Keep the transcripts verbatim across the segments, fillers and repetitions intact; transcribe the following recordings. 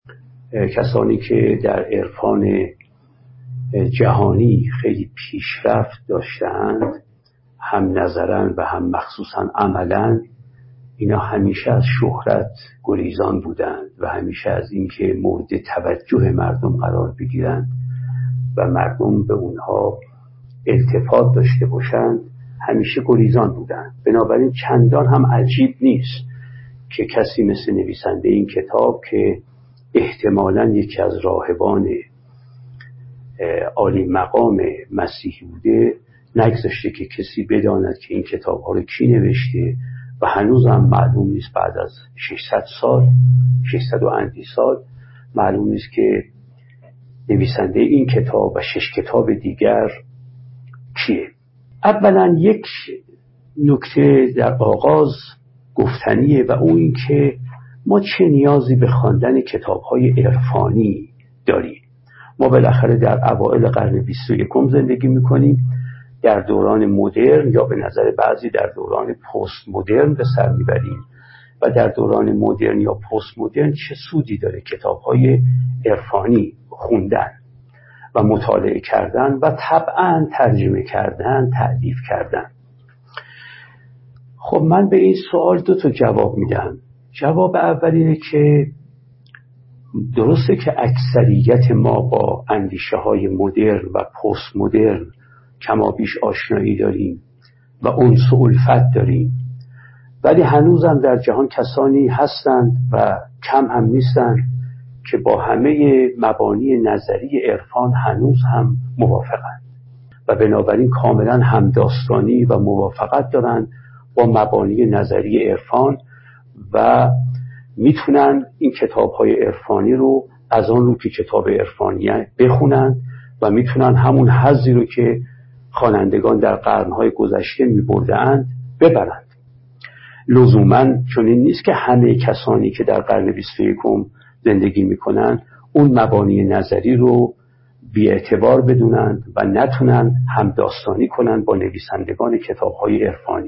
کسانی که در عرفان جهانی خیلی پیشرفت داشتند، هم نظرن و هم مخصوصا عملا، اینا همیشه از شهرت گریزان بودند و همیشه از اینکه مورد توجه مردم قرار بگیرند و مردم به اونها التفات داشته باشند همیشه گریزان بودند. بنابراین چندان هم عجیب نیست که کسی مثل نویسنده این کتاب که احتمالاً یکی از راهبان عالی مقام مسیحی بوده، نگذاشته که کسی بداند که این کتاب ها رو کی نوشته و هنوز هم معلوم نیست بعد از ششصد سال، ششصد و اندی سال معلوم نیست که نویسنده این کتاب و شش کتاب دیگر کیه. اولا یک نکته در آغاز گفتنیه و اون این که ما چه نیازی به خواندن کتاب‌های عرفانی داریم. ما بالاخره در اوایل قرن بیست و یکم زندگی می‌کنیم، در دوران مدرن یا به نظر بعضی در دوران پست مدرن به سر میبریم و در دوران مدرن یا پست مدرن چه سودی داره کتاب‌های عرفانی خوندن و مطالعه کردن و طبعاً ترجمه کردن، تألیف کردن. خب من به این سوال دو تا جواب میدم. جواب اول اینه که درسته که اکثریت ما با اندیشه های مدرن و پست مدرن کما بیش آشنایی داریم و انس و الفت داریم، ولی هنوزم در جهان کسانی هستند و کم هم نیستند که با همه مبانی نظری عرفان هنوز هم موافقند و بنابراین کاملا همداستانی و موافقت دارند با مبانی نظری عرفان و میتونن این کتاب‌های عرفانی رو از آن رو که کتاب عرفانیه بخونن و میتونن همون حظی رو که خوانندگان در قرن‌های گذشته می‌برده‌اند ببرند. لزوماً چنین نیست که همه کسانی که در قرن بیست و یکم زندگی میکنن اون مبانی نظری رو بی‌اعتبار بدونن و نتونن همداستانی کنن با نویسندگان کتاب‌های عرفانی.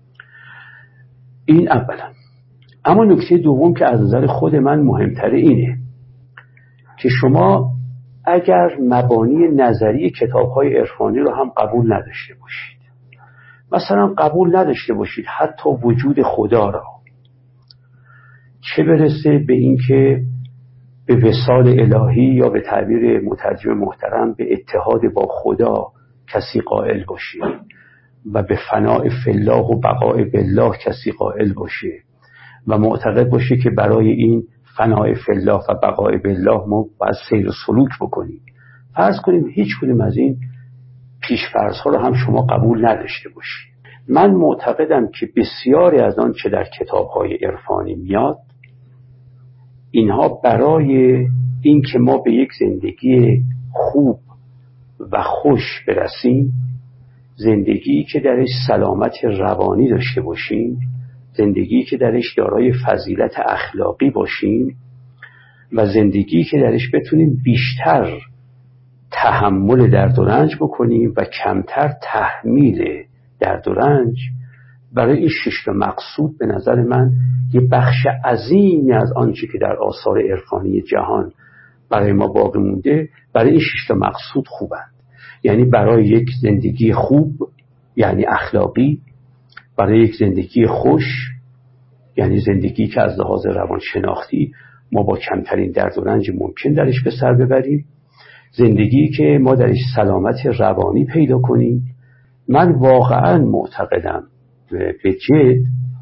این اولا. اما نکته دوم که از نظر خود من مهمتره اینه که شما اگر مبانی نظری کتاب‌های عرفانی رو هم قبول نداشته باشید، مثلا قبول نداشته باشید حتی وجود خدا را، چه برسه به این که به وصال الهی یا به تعبیر مترجم محترم به اتحاد با خدا کسی قائل باشه و به فناء فی الله و بقاء بالله کسی قائل باشه و معتقد باشه که برای این فناء فی الله و بقاء بالله ما باید سیر و سلوک بکنیم. فرض کنیم هیچ کدوم از این پیش‌فرض ها رو هم شما قبول نداشته باشید. من معتقدم که بسیاری از آن چه در کتاب‌های عرفانی میاد، اینها برای این که ما به یک زندگی خوب و خوش برسیم، زندگی که درش سلامت روانی داشته باشیم، زندگی که درش دارای فضیلت اخلاقی باشیم و زندگی که درش بتونیم بیشتر تحمل درد و رنج بکنیم و کمتر تحمیل درد و رنج، برای این شش تا مقصود به نظر من یه بخش عظیمی از آنچه که در آثار عرفانی جهان برای ما باقی مونده، برای این شش تا مقصود خوبند. یعنی برای یک زندگی خوب، یعنی اخلاقی، برای یک زندگی خوش، یعنی زندگی که از لحاظ روانشناختی ما با کمترین درد و رنج ممکن درش به سر ببریم، زندگی که ما درش سلامت روانی پیدا کنیم. من واقعا معتقدم به جد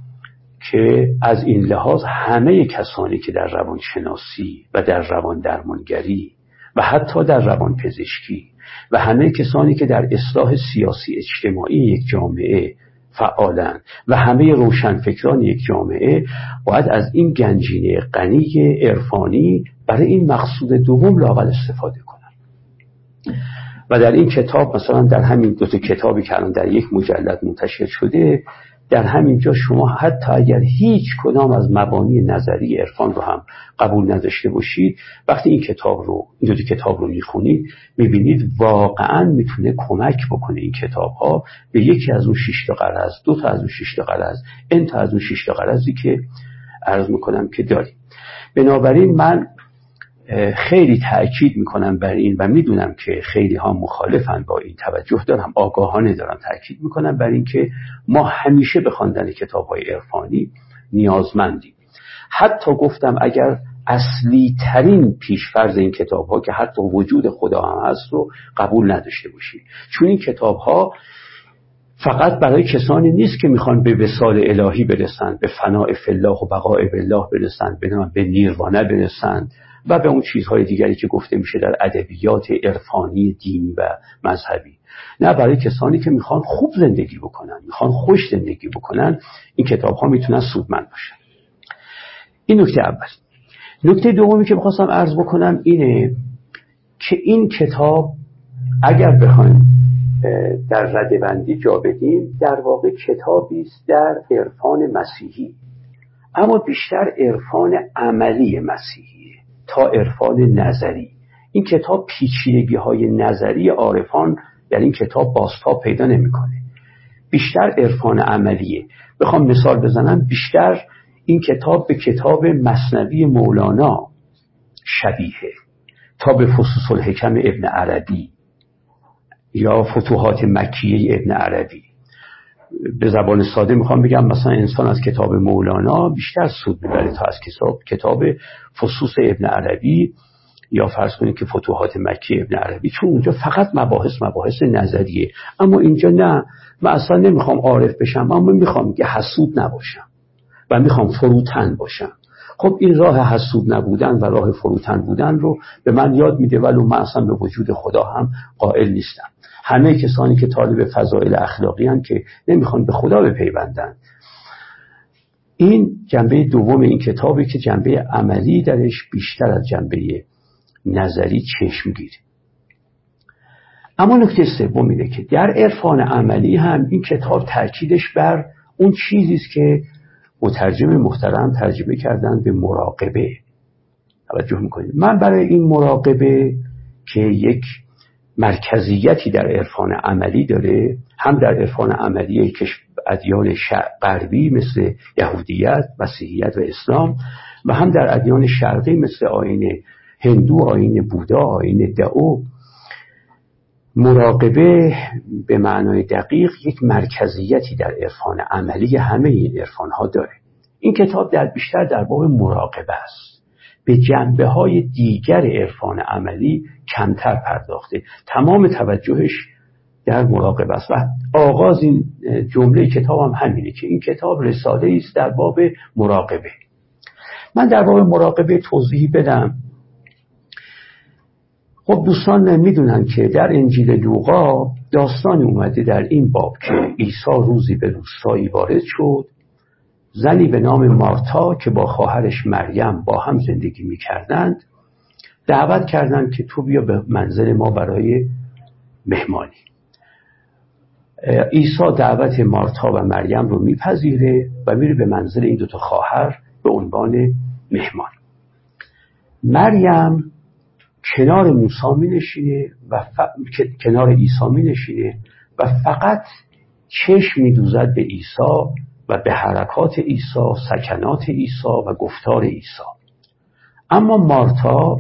که از این لحاظ همه کسانی که در روانشناسی و در روان درمانگری و حتی در روان پزشکی و همه کسانی که در اصلاح سیاسی اجتماعی یک جامعه فعالن و همه روشنفکران یک جامعه باید از این گنجینه غنی عرفانی برای این مقصود دوم لااقل استفاده کنن. و در این کتاب مثلا در همین دو تا کتابی که الان در یک مجلد منتشر شده، در همین جا شما حتی اگر هیچ کدام از مبانی نظری عرفان رو هم قبول نداشته باشید، وقتی این کتاب رو این دو تا کتاب رو میخونید میبینید واقعا میتونه کمک بکنه این کتاب ها به یکی از اون شش تا غرض، دو تا از اون شش تا غرض، ان تا از اون شش تا غرضی که عرض میکنم که داریم. بنابراین من خیلی تأکید میکنم بر این و میدونم که خیلی ها مخالفن با این، توجه دارم، آگاهانه دارم تأکید میکنم بر این که ما همیشه به خواندن کتاب‌های عرفانی نیازمندیم. حتی گفتم اگر اصلی ترین پیشفرض این کتاب‌ها که حتی وجود خدا هم هست رو قبول نداشته باشیم، چون این کتاب‌ها فقط برای کسانی نیست که میخوان به وصال الهی برسند، به فناء فی الله و بقاء بالله برسند، به نیروانه برسند و به اون چیزهای دیگری که گفته میشه در ادبیات عرفانی دینی و مذهبی. نه، برای کسانی که میخوان خوب زندگی بکنن، میخوان خوش زندگی بکنن، این کتاب‌ها میتونن سودمند باشن. این نکته اول. نکته دومی که میخواستم عرض بکنم اینه که این کتاب اگر بخوایم در ردبندی جا بدیم، در واقع کتابی است در عرفان مسیحی، اما بیشتر عرفان عملی مسیحیه تا عرفان نظری. این کتاب پیچیدگی‌های نظری عارفان در این کتاب بازتاب پیدا نمی‌کنه، بیشتر عرفان عملیه. بخوام مثال بزنم، بیشتر این کتاب به کتاب مثنوی مولانا شبیه تا به فصوص الحکم ابن عربی یا فتوحات مکیه ابن عربی. به زبان ساده میخوام بگم مثلا انسان از کتاب مولانا بیشتر سود میبره تا از کتاب کتاب فصوص ابن عربی یا فرض کنید که فتوحات مکیه ابن عربی، چون اونجا فقط مباحث مباحث نظریه. اما اینجا نه، من اصلا نمیخوام عارف بشم، اما میخوام که حسود نباشم و میخوام فروتن باشم. خب این راه حسود نبودن و راه فروتن بودن رو به من یاد میده، ولو من اصلا به وجود خدا هم قائل نیستم. همه کسانی که طالب فضائل اخلاقی هستند که نمیخوان به خدا بپیوندن. این جنبه دوم این کتابی که جنبه عملی درش بیشتر از جنبه نظری چشمگیر. اما نکته سوم اینه که در عرفان عملی هم این کتاب تاکیدش بر اون چیزی است که مترجم محترم ترجمه کردن به مراقبه. توجه میکنید، من برای این مراقبه که یک مرکزیتی در عرفان عملی داره، هم در عرفان عملی که ادیان غربی مثل یهودیت، مسیحیت و اسلام، و هم در ادیان شرقی مثل آیین هندو، آیین بودا، آیین دائو، مراقبه به معنای دقیق یک مرکزیتی در عرفان عملی همه این عرفان ها داره. این کتاب در بیشتر در باب مراقبه است، به جنبه های دیگر عرفان عملی کمتر پرداخته، تمام توجهش در مراقبه است. و آغاز این جمله کتاب هم همینه که این کتاب رساله است در باب مراقبه. من در باب مراقبه توضیحی بدم. خب دوستان میدونن که در انجیل لوقا داستان اومده در این باب که عیسی روزی به روستایی وارد شد. زنی به نام مارتا که با خواهرش مریم با هم زندگی میکردند دعوت کردند که تو بیا به منزل ما برای مهمانی. عیسی دعوت مارتا و مریم رو میپذیره و میره به منزل این دوتا خواهر به عنوان مهمان. مریم کنار موسی می نشینه و ف... کنار عیسی می نشینه و فقط چشم می دوزد به عیسی و به حرکات عیسی، سکنات عیسی و گفتار عیسی. اما مارتا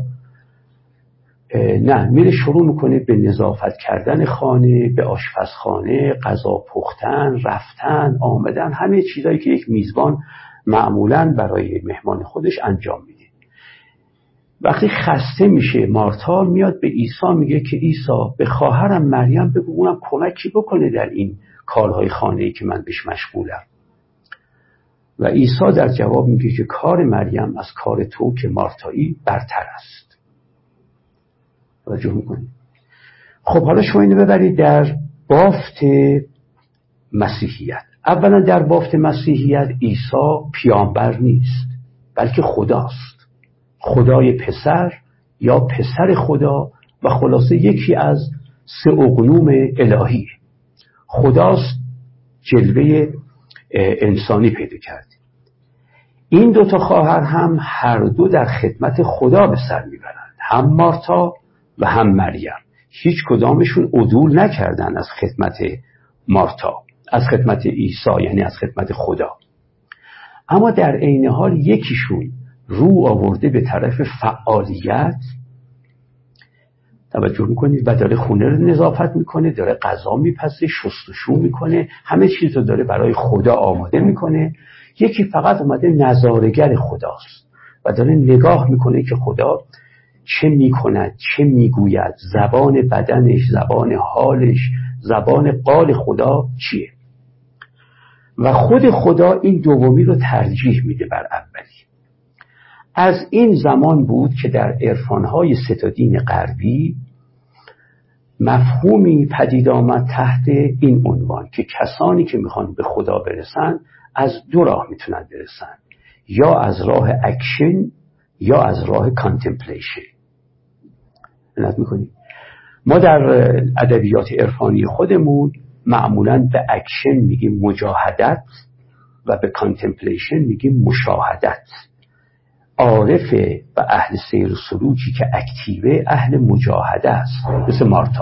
نه، میره شروع میکنه به نظافت کردن خانه، به آشپزخانه، غذا پختن، رفتن، آمدن، همه چیزایی که یک میزبان معمولاً برای مهمان خودش انجام میده. وقتی خسته میشه مارتا میاد به عیسی میگه که عیسی به خواهرم مریم بگو اونم کمکی بکنه در این کارهای خانه‌ای که من بهش مشغولم. و عیسی در جواب میگه که کار مریم از کار تو که مارتایی برتر است. توجه میکنید؟ خب حالا شما اینو ببرید در بافت مسیحیت. اولا در بافت مسیحیت عیسی پیامبر نیست بلکه خداست، خدای پسر یا پسر خدا و خلاصه یکی از سه اقنوم الهی. خداست جلوه انسانی پیدا کرد. این دوتا خواهر هم هر دو در خدمت خدا به سر میبرند، هم مارتا و هم مریم. هیچ کدامشون عدول نکردن از خدمت مارتا، از خدمت عیسی، یعنی از خدمت خدا. اما در عین حال یکیشون رو آورده به طرف فعالیت، توجه میکنید، و داره خونه رو نظافت میکنه، داره غذا میپزه، شستشو میکنه، همه چیز رو داره برای خدا آماده میکنه. یکی فقط اومده نظاره‌گر خداست و داره نگاه میکنه که خدا چه میکند، چه میگوید، زبان بدنش، زبان حالش، زبان قال خدا چیه. و خود خدا این دومی رو ترجیح میده بر اولی. از این زمان بود که در عرفان‌های ستادین غربی مفهومی پدید آمد تحت این عنوان که کسانی که میخوان به خدا برسن از دو راه میتونن برسن، یا از راه اکشن یا از راه کانتمپلیشن. عنایت میکنید ما در ادبیات عرفانی خودمون معمولاً به اکشن میگیم مجاهدت و به کانتمپلیشن میگیم مشاهدت. عارف و اهل سیر و سلوکی که اکتیوه اهل مجاهده است، مثل مارتا،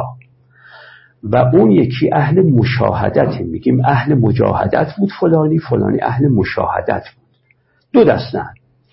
و اون یکی اهل مشاهدت، میگیم اهل مجاهدت بود فلانی، فلانی اهل مشاهدت بود. دو دستن،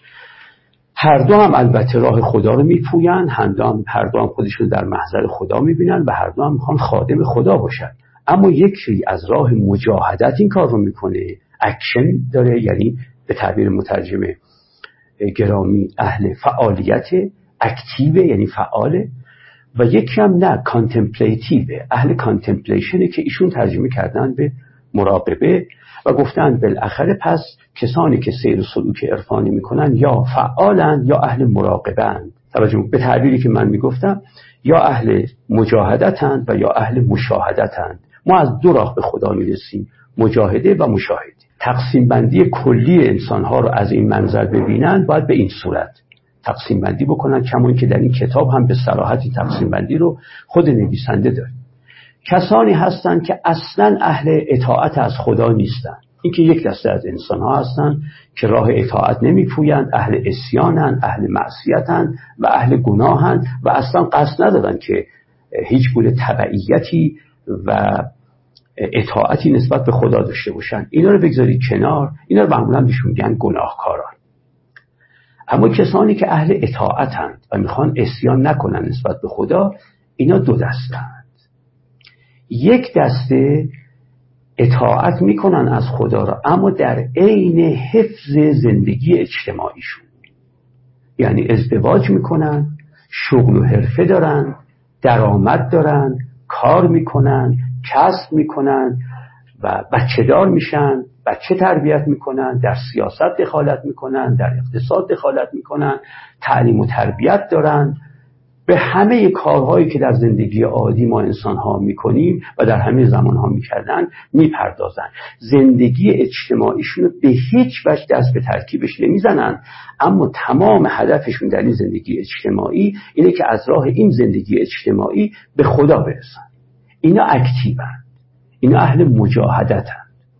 هر دو هم البته راه خدا رو میپوین، هر دو هم, هر دو هم خودشون در محضر خدا میبینن و هر دو هم میخوان خادم خدا باشن. اما یکی از راه مجاهدت این کار رو میکنه، اکشن داره، یعنی به تعبیر مترجمه گرامی اهل فعالیت، اکتیوه یعنی فعاله، و یکی هم نه، کانتمپلیتیوه، اهل کانتمپلیشنه که ایشون ترجمه کردن به مراقبه و گفتن بالاخره پس کسانی که سیر و سلوک عرفانی میکنن یا فعالن یا اهل مراقبه‌اند. توجه به تعبیری که من میگفتم، یا اهل مجاهدتند و یا اهل مشاهدتند. ما از دو راه به خدا میرسیم، مجاهده و مشاهده. تقسیم بندی کلی انسانها رو از این منظر ببینن، باید به این صورت تقسیم بندی بکنن، کما اینکه در این کتاب هم به صراحت تقسیم بندی رو خود نویسنده داره. کسانی هستند که اصلا اهل اطاعت از خدا نیستن. این که یک دسته از انسانها هستند که راه اطاعت نمیپویند، اهل عصیانند، اهل معصیتند و اهل گناهند و اصلا قصد ندارن که هیچ گونه تبعیتی و اطاعتی نسبت به خدا داشته باشن. اینا رو بگذارید کنار، اینا رو معمولا بهشون میگن گناهکاران. اما کسانی که اهل اطاعتند و میخوان عصیان نکنن نسبت به خدا، اینا دو دستند. یک دسته اطاعت میکنن از خدا را، اما در عین حفظ زندگی اجتماعیشون، یعنی ازدواج میکنن، شغل و حرفه دارن، درآمد دارن، کار میکنن، کسب میکنن و بچه دار میشن، بچه تربیت میکنن، در سیاست دخالت میکنن، در اقتصاد دخالت میکنن، تعلیم و تربیت دارن، به همه کارهایی که در زندگی عادی ما انسان‌ها میکنیم و در همه زمان‌ها میکردن میپردازن. زندگی اجتماعیشون رو به هیچ وجه دست به ترکیبش نمیزنن، اما تمام هدفشون در این زندگی اجتماعی اینه که از راه این زندگی اجتماعی به خدا برسن. اینا اکتیوان، اینا اهل مجاهدتن.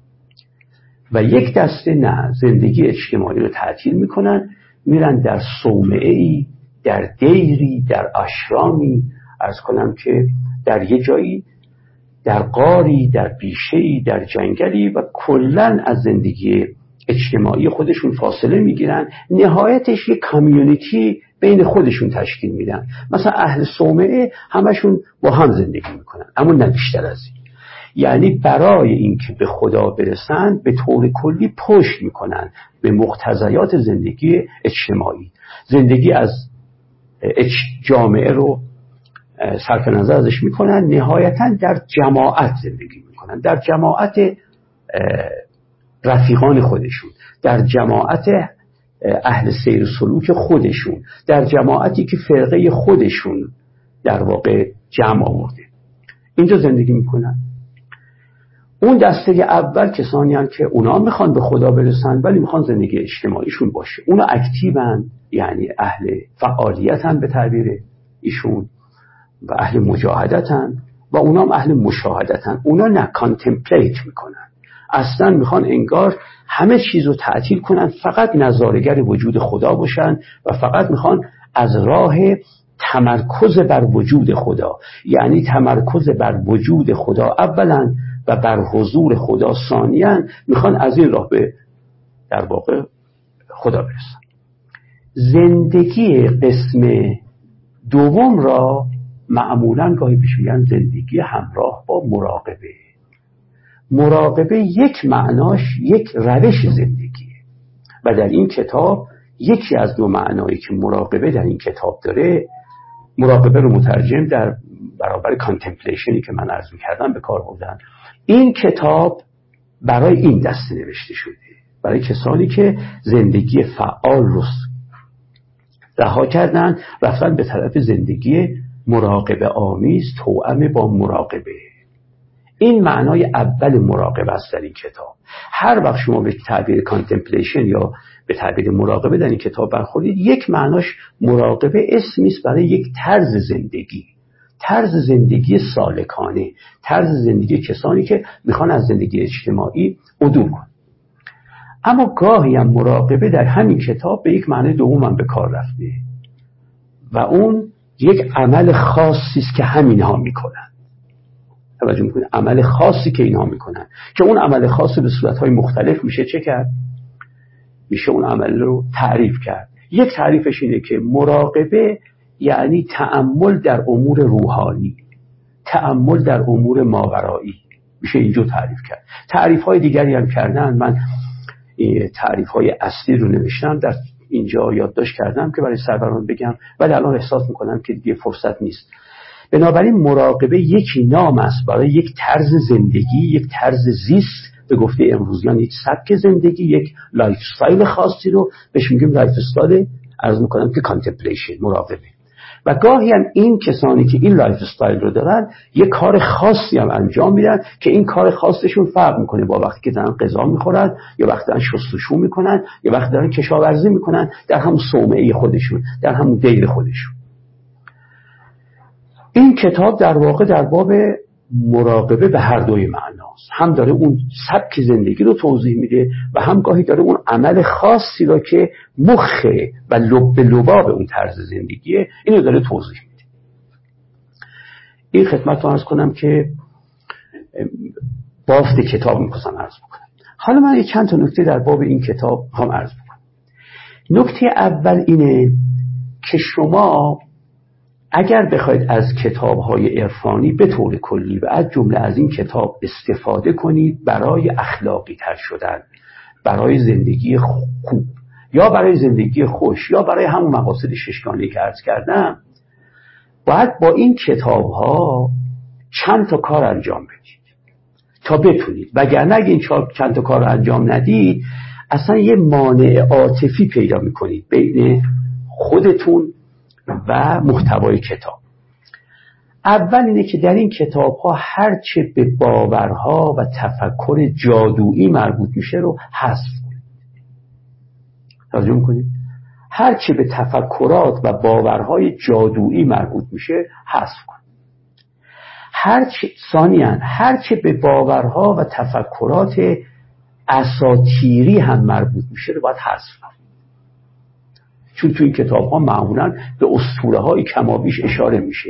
و یک دسته نه، زندگی اجتماعی رو تعطیل میکنن، میرن در صومعه‌ای، در دیری، در آشرامی، عرض کنم که در یه جایی، در غاری، در بیشه‌ای، در جنگلی، و کلن از زندگی اجتماعی خودشون فاصله میگیرن. نهایتش یه کامیونیتی بین خودشون تشکیل میدن. مثلا اهل صومعه همشون با هم زندگی میکنن، اما نه بیشتر از این. یعنی برای اینکه به خدا برسن به طور کلی پشت میکنن به مقتضیات زندگی اجتماعی. زندگی از جامعه رو صرف نظر ازش میکنن، نهایتا در جماعت زندگی میکنن، در جماعت رفیقان خودشون، در جماعت اهل سیر و سلوک خودشون، در جماعتی که فرقه خودشون در واقع جمع آورده، اینجا زندگی میکنن. اون دسته اول کسانی هستند که اونا میخوان به خدا برسن ولی میخوان زندگی اجتماعیشون باشه. اونا اکتیوان، یعنی اهل فعالیتن به تعبیر ایشون، و اهل مجاهدتن، و اونا هم اهل مشاهدتن. اونا نه کانتمپلیت میکنن، اصلا میخوان انگار همه چیز رو تعطیل کنن، فقط نظاره‌گر وجود خدا باشن و فقط میخوان از راه تمرکز بر وجود خدا، یعنی تمرکز بر وجود خدا اولا و بر حضور خدا ثانیاً، میخوان از این راه به در واقع خدا برسن. زندگی قسم دوم را معمولا گاهی پیش میگن زندگی همراه با مراقبه. مراقبه یک معناش یک روش زندگیه و در این کتاب یکی از دو معنایی که مراقبه در این کتاب داره، مراقبه رو مترجم در برابر کانتمپلیشنی که من عرض می‌کردم به کار بردن. این کتاب برای این دسته نوشته شده، برای کسانی که زندگی فعال رو رها کردن، رفتن به طرف زندگی مراقبه آمیز، توأم با مراقبه. این معنای اول مراقبه است در این کتاب. هر وقت شما به تعبیر کانتمپلیشن یا به تعبیر مراقبه در این کتاب برخورید، یک معناش مراقبه اسمی است برای یک طرز زندگی، طرز زندگی سالکانه، طرز زندگی کسانی که میخوان از زندگی اجتماعی عدول کنن. اما گاهی هم مراقبه در همین کتاب به یک معنی دوم هم به کار رفته و اون یک عمل خاصی است که همینها میکنن. توجه میکنید، عمل خاصی که اینها میکنن که اون عمل خاصی به صورتهای مختلف میشه چه کرد؟ میشه اون عمل رو تعریف کرد. یک تعریفش اینه که مراقبه یعنی تأمل در امور روحانی، تأمل در امور ماورایی، میشه اینجور تعریف کرد. تعریف‌های دیگری هم کردن، من تعریف‌های اصلی رو نوشتم در اینجا یادداشت کردم که برای سروران بگم، ولی الان احساس میکنم که دیگه فرصت نیست. بنابراین مراقبه یکی نام است برای یک طرز زندگی، یک طرز زیست، به گفته امروزیان یک سبک زندگی، یک لایف استایل خاصی رو بهش میگیم لایف استایل، عرض میکنم که کانتمپلیشن، مراقبه. و گاهی هم این کسانی که این لایف استایل رو دارن یک کار خاصی هم انجام میدن که این کار خاصشون فرق میکنه با وقتی که دارن غذا میخورن یا وقتی دارن شستشو میکنن یا وقتی دارن کشاورزی میکنن در همون صومعه خودشون، در همون دیر خودشون. این کتاب در واقع در باب مراقبه به هر دوی معناست، هم داره اون سبک زندگی رو توضیح میده و هم گاهی داره اون عمل خاصی رو که مخ و لب لباب اون طرز زندگیه اینو داره توضیح میده. این خدمت رو عرض کنم که بافت کتاب میخواستم عرض بکنم. حالا من یک چند تا نکته در باب این کتاب هم عرض بکنم. نکته اول اینه که شما اگر بخواید از کتاب‌های عرفانی به طور کلی و از جمله از این کتاب استفاده کنید برای اخلاقی تر شدن، برای زندگی خوب یا برای زندگی خوش یا برای همون مقاصد ششگانه‌ای که عرض کردم، باید با این کتاب‌ها چند تا کار انجام بدید تا بتونید، وگرنه اگه این چند تا کار رو انجام ندید اصلا یه مانع عاطفی پیدا می‌کنید بین خودتون و محتوای کتاب. اول اینه که در این کتاب ها هرچه به باورها و تفکر جادویی مربوط میشه رو حذف کنید. توجه میکنید؟ هرچه به تفکرات و باورهای جادویی مربوط میشه حذف کنید. هرچه ثانیاً هرچه به باورها و تفکرات اساطیری هم مربوط میشه رو باید حذف کنید. چون تو این کتاب ها معمولاً به اسطوره های کمابیش اشاره میشه.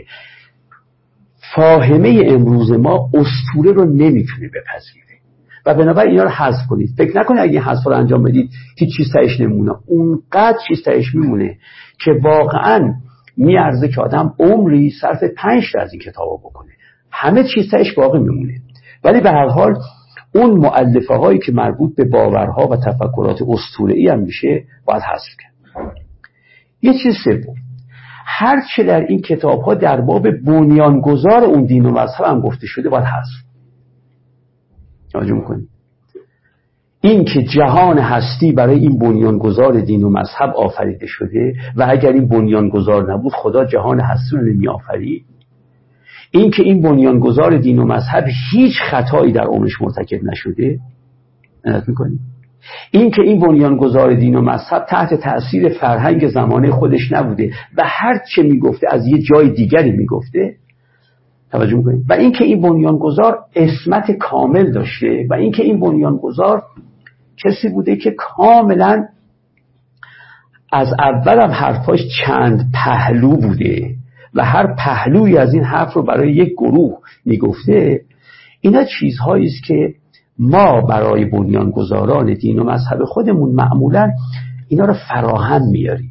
فاهمه امروز ما اسطوره رو نمیتونه بپذیره و بنابراین اینا رو حذف کنید. فکر نکنید اگه این حذف رو انجام بدید که چیز تهش نمونه، اونقدر چیز تهش میمونه که واقعاً میارزه که آدم عمری صرف پنج تا از این کتابا بکنه. همه چیز تهش باقی میمونه، ولی به هر حال اون مؤلفه هایی که مربوط به باورها و تفکرات اسطوره‌ای هم میشه باید حذف کرد. یه چیز سوم، هر چه در این کتاب ها در باب بنیانگذار اون دین و مذهب هم گفته شده باید حذف. توجه می‌کنید؟ این که جهان هستی برای این بنیانگذار دین و مذهب آفریده شده و اگر این بنیانگذار نبود خدا جهان هستی رو نمی آفرید. این که این بنیانگذار دین و مذهب هیچ خطایی در عمرش مرتکب نشده. نظر می‌کنید؟ این که این بنیانگذار دین و مذهب تحت تأثیر فرهنگ زمانه خودش نبوده و هر چه میگفته از یه جای دیگری میگفته. توجه میکنید؟ و این که این بنیانگذار عصمت کامل داشته و این که این بنیانگذار کسی بوده که کاملا از اول هم حرفاش چند پهلو بوده و هر پهلوی از این حرف رو برای یک گروه میگفته. اینا چیزهایی است که ما برای بنیانگذاران دین و مذهب خودمون معمولا اینا رو فراهم میاریم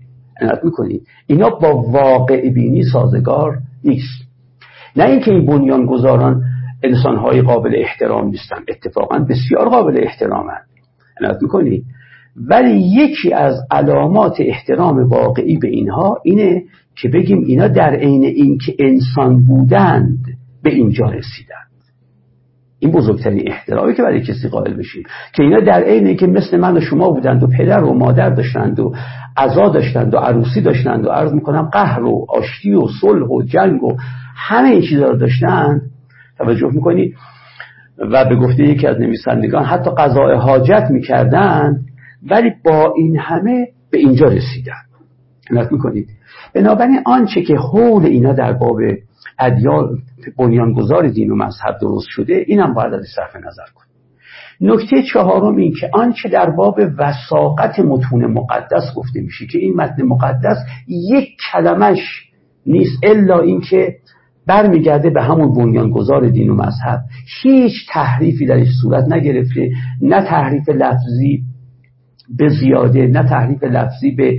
عنایت میکنید اینا با واقع بینی سازگار نیست. نه اینکه این بنیانگذاران انسان‌های قابل احترام نیستن، اتفاقا بسیار قابل احترامند، عنایت میکنید، ولی یکی از علامات احترام واقعی به اینها اینه که بگیم اینا در عین اینکه انسان بودند به اینجا رسیدند. این بزرگترین احترامی که برای کسی قائل بشیم که اینا در عین اینکه مثل من و شما بودند و پدر و مادر داشتند و عزا داشتند و عروسی داشتند و عرض میکنم قهر و آشتی و صلح و جنگ و همه این چیزا رو داشتند، توجه میکنید، و به گفته یکی از نویسندگان حتی قضاء حاجت میکردند، ولی با این همه به اینجا رسیدند. عنایت میکنید. بنابراین آنچه که حول اینا در باب ادیان بنیانگذار دین و مذهب درست شده، اینم باید از صرف نظر کنید. نکته چهارم این که آنچه در باب وثاقت متون مقدس گفته میشه که این متن مقدس یک کلمش نیست الا این که برمیگرده به همون بنیانگذار دین و مذهب، هیچ تحریفی درش صورت نگرفته، نه تحریف لفظی به زیاده، نه تحریف لفظی به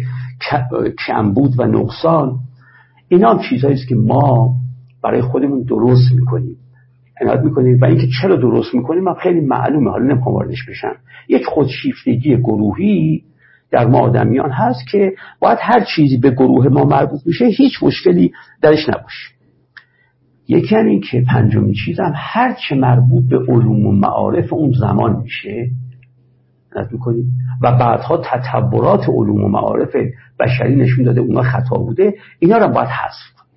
کمبود و نقصان. اینا هم چیزهایی است که ما برای خودمون درست میکنیم، عنایت میکنیم، و اینکه چرا درست میکنیم هم خیلی معلومه، حالا نمیخوام واردش بشم. یک خودشیفتگی گروهی در ما آدمیان هست که باید هر چیزی به گروه ما مربوط میشه هیچ مشکلی درش نباشه. یکی هم این که پنجمین چیزم هر چه مربوط به علوم و معارف اون زمان میشه میکنیم و بعدها تطورات علوم و معارف بشری نشون داده اونا خطا بوده، اینا رو باید حذف کنیم.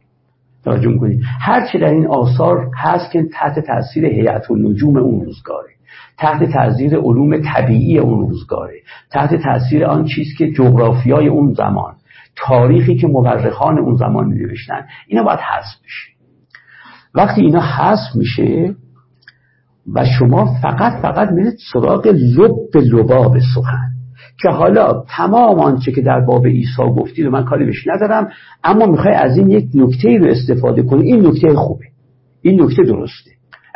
توجه میکنید هر چه در این آثار هست که تحت تاثیر هیئت النجوم اون روزگاره، تحت تاثیر علوم طبیعی اون روزگاره، تحت تاثیر آن چیز که جغرافیای اون زمان، تاریخی که مورخان اون زمان می‌نوشتن، اینا باید حذف بشه. وقتی اینا حذف میشه و شما فقط فقط میرید سراغ لب لباب سخن که حالا تمام آنچه که در باب عیسی گفتید و من کاری بهش ندارم، اما میخوای از این یک نکته رو استفاده کنی، این نکته خوبه، این نکته درسته،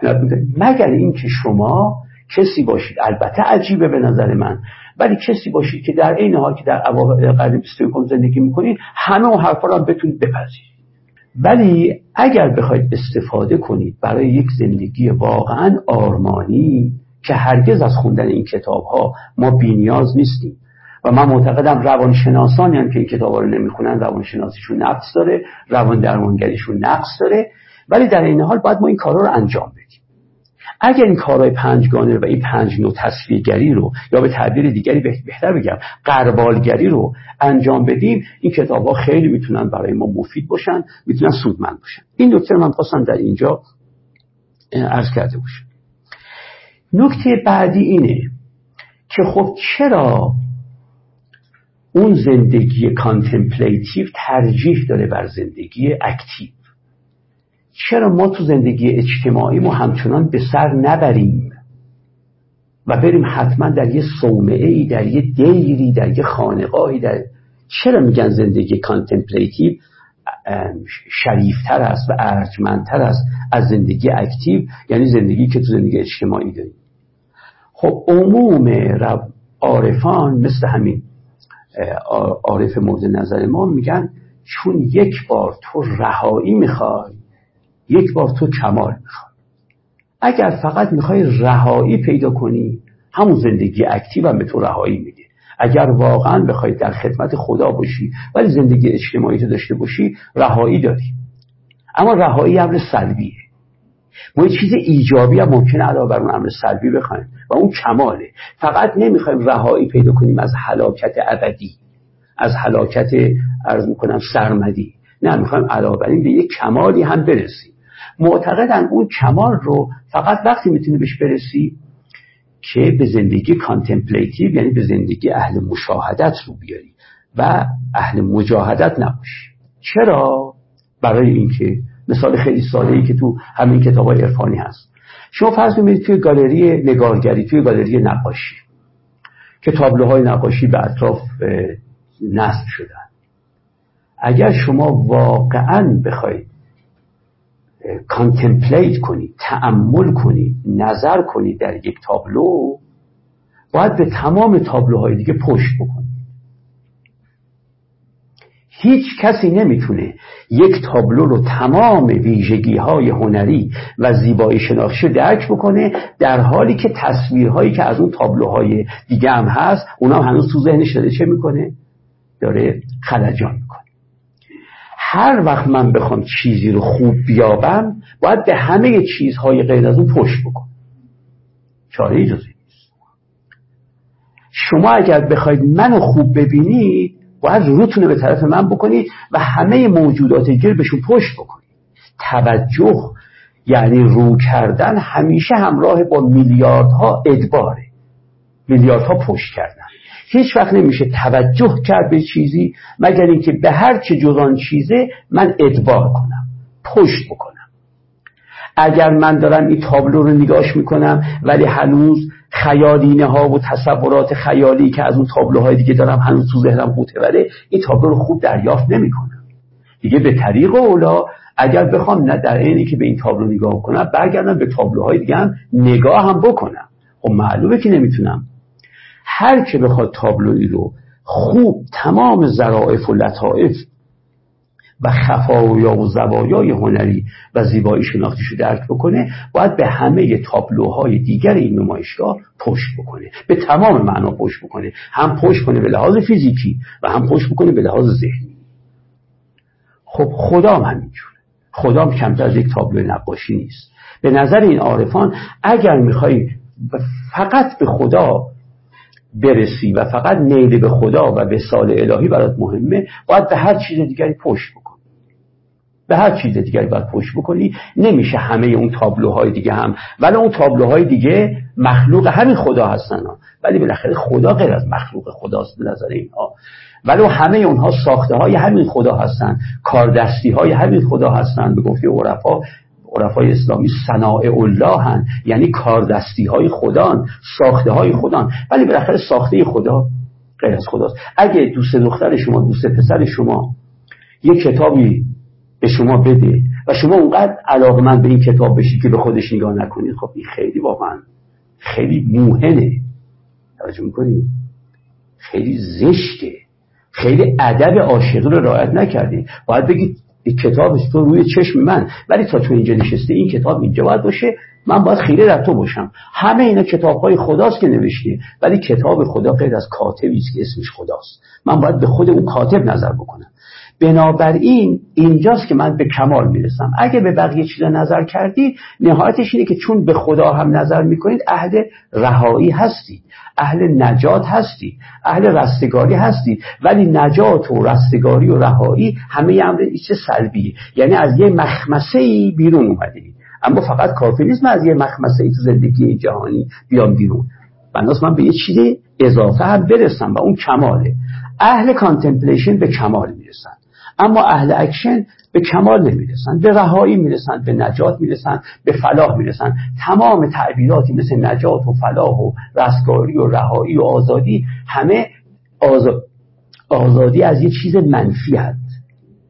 مگر این که شما کسی باشید، البته عجیبه به نظر من، ولی کسی باشید که در این حال که در اواخر قرن بیست و یکم زندگی میکنید همه اون حرفا رو بتونید بپذیرید. ولی اگر بخواید استفاده کنید برای یک زندگی واقعا آرمانی که هرگز از خوندن این کتاب ها ما بی‌نیاز نیستیم و من معتقدم روانشناسانی هم که این کتاب ها رو نمیخونن روانشناسیشون نقص داره، روان درمانگریشون نقص داره، ولی در این حال باید ما این کارا رو انجام بدیم. اگر این کارهای پنجگانه و این پنج نوع تصفیه‌گری رو یا به تعبیر دیگری بهتر بگم غربالگری رو انجام بدیم، این کتاب‌ها خیلی میتونن برای ما مفید باشن، میتونن سودمند باشن. این نکته من خواستم در اینجا عرض کرده باشم. نکته بعدی اینه که خب چرا اون زندگی کانتمپلیتیو ترجیح داره بر زندگی اکتیو؟ چرا ما تو زندگی اجتماعی ما همچنان به سر نبریم و بریم حتما در یه صومعه‌ای، در یه دیری، در یه خانقاهی؟ در چرا میگن زندگی کانتمپلیتیو شریفتر است و ارجمندتر است از زندگی اکتیو، یعنی زندگی که تو زندگی اجتماعی داریم؟ خب عموم عارفان مثل همین عارف مورد نظر ما میگن چون یک بار تو رهایی میخوای، یک بار تو کمال میخوای. اگر فقط میخوای رهایی پیدا کنی، همون زندگی اکتیو هم به تو رهایی میده. اگر واقعا بخوای در خدمت خدا باشی ولی زندگی اجتماعی تو داشته باشی، رهایی داری. اما رهایی امر سلبیه. ما یه چیز ایجابی هم ممکنه علاوه بر اون امر سلبی بخوایم و اون کماله. فقط نمیخوایم رهایی پیدا کنیم از هلاکت ابدی، از هلاکت عرض میکنم سرمدی، نه، میخوایم علاوه بر این به یک کمالی هم برسیم. معتقدن اون کمال رو فقط وقتی میتونی بهش برسی که به زندگی کانتمپلیتیو، یعنی به زندگی اهل مشاهدت رو بیاری و اهل مجاهدت نباشی. چرا؟ برای اینکه مثال خیلی ساده‌ای که تو همین کتاب‌های عرفانی هست، شما فرض کنید توی گالری نگارگری، توی گالری نقاشی که تابلوهای نقاشی به اطراف نصب شدن، اگر شما واقعاً بخواید کانتمپلیت کنید، تأمل کنید، نظر کنید در یک تابلو، باید به تمام تابلوهای دیگه پشت بکنید. هیچ کسی نمیتونه یک تابلو رو تمام ویژگی‌های هنری و زیبایی شناختی رو درک بکنه، در حالی که تصویرهایی که از اون تابلوهای دیگه هم هست اونا هم هنوز تو ذهنش داره چه میکنه؟ داره خلجان میکنه. هر وقت من بخوام چیزی رو خوب بیابم باید به همه چیزهای غیر از اون پشت بکنم، چاره جزی نیست. شما اگر بخواید منو خوب ببینید باید روتونه به طرف من بکنید و همه موجودات دیگر بهشون پشت بکنید. توجه یعنی رو کردن همیشه همراه با میلیاردها ادباره، میلیاردها پشت کردن. هیچ وقت نمیشه توجه کرد به چیزی مگر اینکه به هر چه جز آن چیزه من ادبار کنم، پشت بکنم. اگر من دارم این تابلو رو نگاش میکنم ولی هنوز خیالینه ها و تصورات خیالی که از اون تابلوهای دیگه دارم هنوز تو ذهنم قوطه وره، این تابلو رو خوب دریافت نمیکنم دیگه. به طریق اولا اگر بخوام نه در اینی که به این تابلو نگاه کنم برگردم به تابلوهای دیگه هم نگاه هم بکنم، خب معلومه که نمیتونم. هر که بخواد تابلویی رو خوب تمام ظرافت و لطائف و خفایا و زوایای هنری و زیبایی شناختیشو درک بکنه باید به همه تابلوهای دیگر این نمایشگاه پشت بکنه، به تمام معنا پشت بکنه، هم پشت کنه به لحاظ فیزیکی و هم پشت بکنه به لحاظ ذهنی. خب خدا هم همینجوره، خدا هم کمتر از یک تابلو نقاشی نیست. به نظر این عارفان اگر میخوای فقط به خدا برسی و فقط نیل به خدا و وصال الهی برات مهمه، باید به هر چیز دیگری پشت بکنی، به هر چیز دیگری باید پشت بکنی. نمیشه همه اون تابلوهای دیگه هم، ولی اون تابلوهای دیگه مخلوق همین خدا هستن ها. ولی بالاخره خدا غیر از مخلوق خداست به نظر اینها، ولی همه اونها ساخته های همین خدا هستن، کاردستی های همین خدا هستن. به گفته عرفا، عرفای اسلامی صنایع الله هن، یعنی کاردستی های خدان، ساخته های خدان، ولی بالاخره ساخته خدا غیر از خداست. اگه دوست دختر شما، دوست پسر شما یک کتابی به شما بده و شما اونقدر علاقمند به این کتاب بشید که به خودش نگاه نکنید، خب این خیلی واقعا خیلی موهنه، توجه میکنید؟ خیلی زشته، خیلی ادب عاشقی رو رعایت نکردید. باید بگید این کتاب است تو روی چشم من، ولی تا تو اینجا نشسته این کتاب اینجا باید باشه، من باید خیره در تو باشم. همه اینا کتاب‌های خداست که نوشته، ولی کتاب خدا غیر از کاتبی است که اسمش خداست. من باید به خود اون کاتب نظر بکنم. بنابراین اینجاست که من به کمال میرسم. اگه به بقیه چیزا نظر کردید، نهایتش اینه که چون به خدا هم نظر میکنید اهل رهایی هستید، اهل نجات هستید، اهل رستگاری هستید. ولی نجات و رستگاری و رهایی همه امر چیز سلبیه، یعنی از یه مخمسه‌ای بیرون اومدید. اما فقط کافی نیست من از یه مخمسه‌ای تو زندگی جهانی بیام بیرون، بناس من به یه چیز اضافه هم برسم و اون کماله. اهل کانتمپلیشن به کمال میرسن، اما اهل اکشن به کمال نمیرسن، به رهایی میرسن، به نجات میرسن، به فلاح میرسن. تمام تعبیراتی مثل نجات و فلاح و رستگاری و رهایی و آزادی همه آزاد... آزادی از یه چیز منفی هست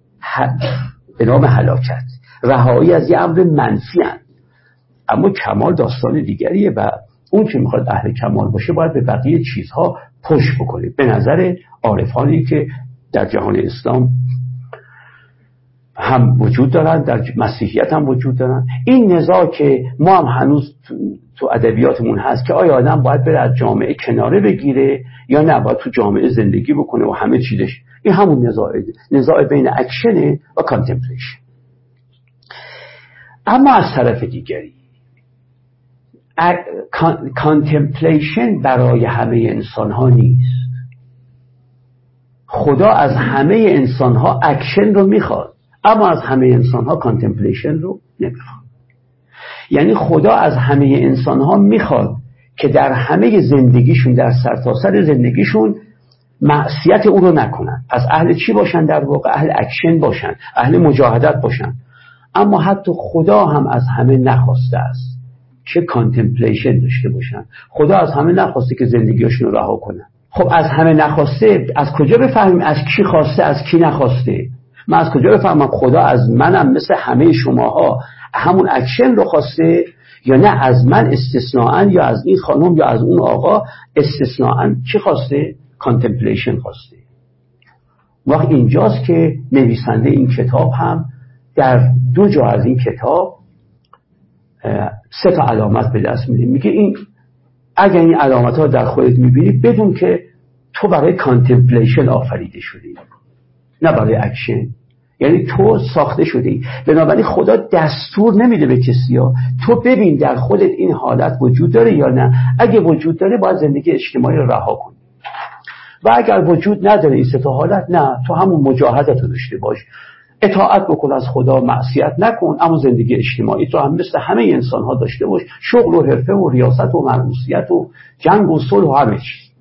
به نام هلاکت، رهایی از یه امر منفی هست. اما کمال داستان دیگریه و اون که میخواد اهل کمال باشه باید به بقیه چیزها پشت بکنه. به نظر عارفانی که در جهان اسلام هم وجود دارن، در مسیحیت هم وجود دارن، این نزاع که ما هم هنوز تو ادبیاتمون هست که آیا آدم باید بره از جامعه کناره بگیره یا نه باید تو جامعه زندگی بکنه و همه چیزش، این همون نزاعه، نزاع بین اکشن و کانتمپلیشن. اما از طرف دیگری کانتمپلیشن برای همه انسان ها نیست. خدا از همه انسان ها اکشن رو میخواد، اما از همه انسان ها کانتمپلیشن رو نمیخواد. یعنی خدا از همه انسان ها میخواد که در همه زندگیشون، در سرتاسر زندگیشون معصیت او رو نکنن. پس اهل چی باشن؟ در واقع اهل اکشن باشن، اهل مجاهدت باشن. اما حتی خدا هم از همه نخواسته است که کانتمپلیشن داشته باشن. خدا از همه نخواسته که زندگیشون رو رها کنن. خب از همه نخواسته، از کجا بفهمیم از کی خواسته از کی نخواسته؟ من از کجا بفهمم خدا از منم مثل همه شماها همون اکشن رو خواسته یا نه از من استثناءً یا از این خانم یا از اون آقا استثناءً چی خواسته؟ کانتمپلیشن خواسته. وقت اینجاست که نویسنده این کتاب هم در دو جا از این کتاب سه تا علامت به دست میده. میگه این اگر این علامت ها در خودت میبینی بدون که تو برای کانتمپلیشن آفریده شدی، نه برای اکشن. یعنی تو ساخته شدی، بنابراین خدا دستور نمیده به کسی ها تو ببین در خودت این حالت وجود داره یا نه. اگه وجود داره باید زندگی اجتماعی رو رها کنی و اگر وجود نداره این سه تا حالت، نه تو همون مجاهدت رو داشته باش، اطاعت بکن از خدا، معصیت نکن، اما زندگی اجتماعی تو هم مثل همه انسان ها داشته باش، شغل و حرفه و ریاست و مرموزیت و جنگ و صلح و همه چیز.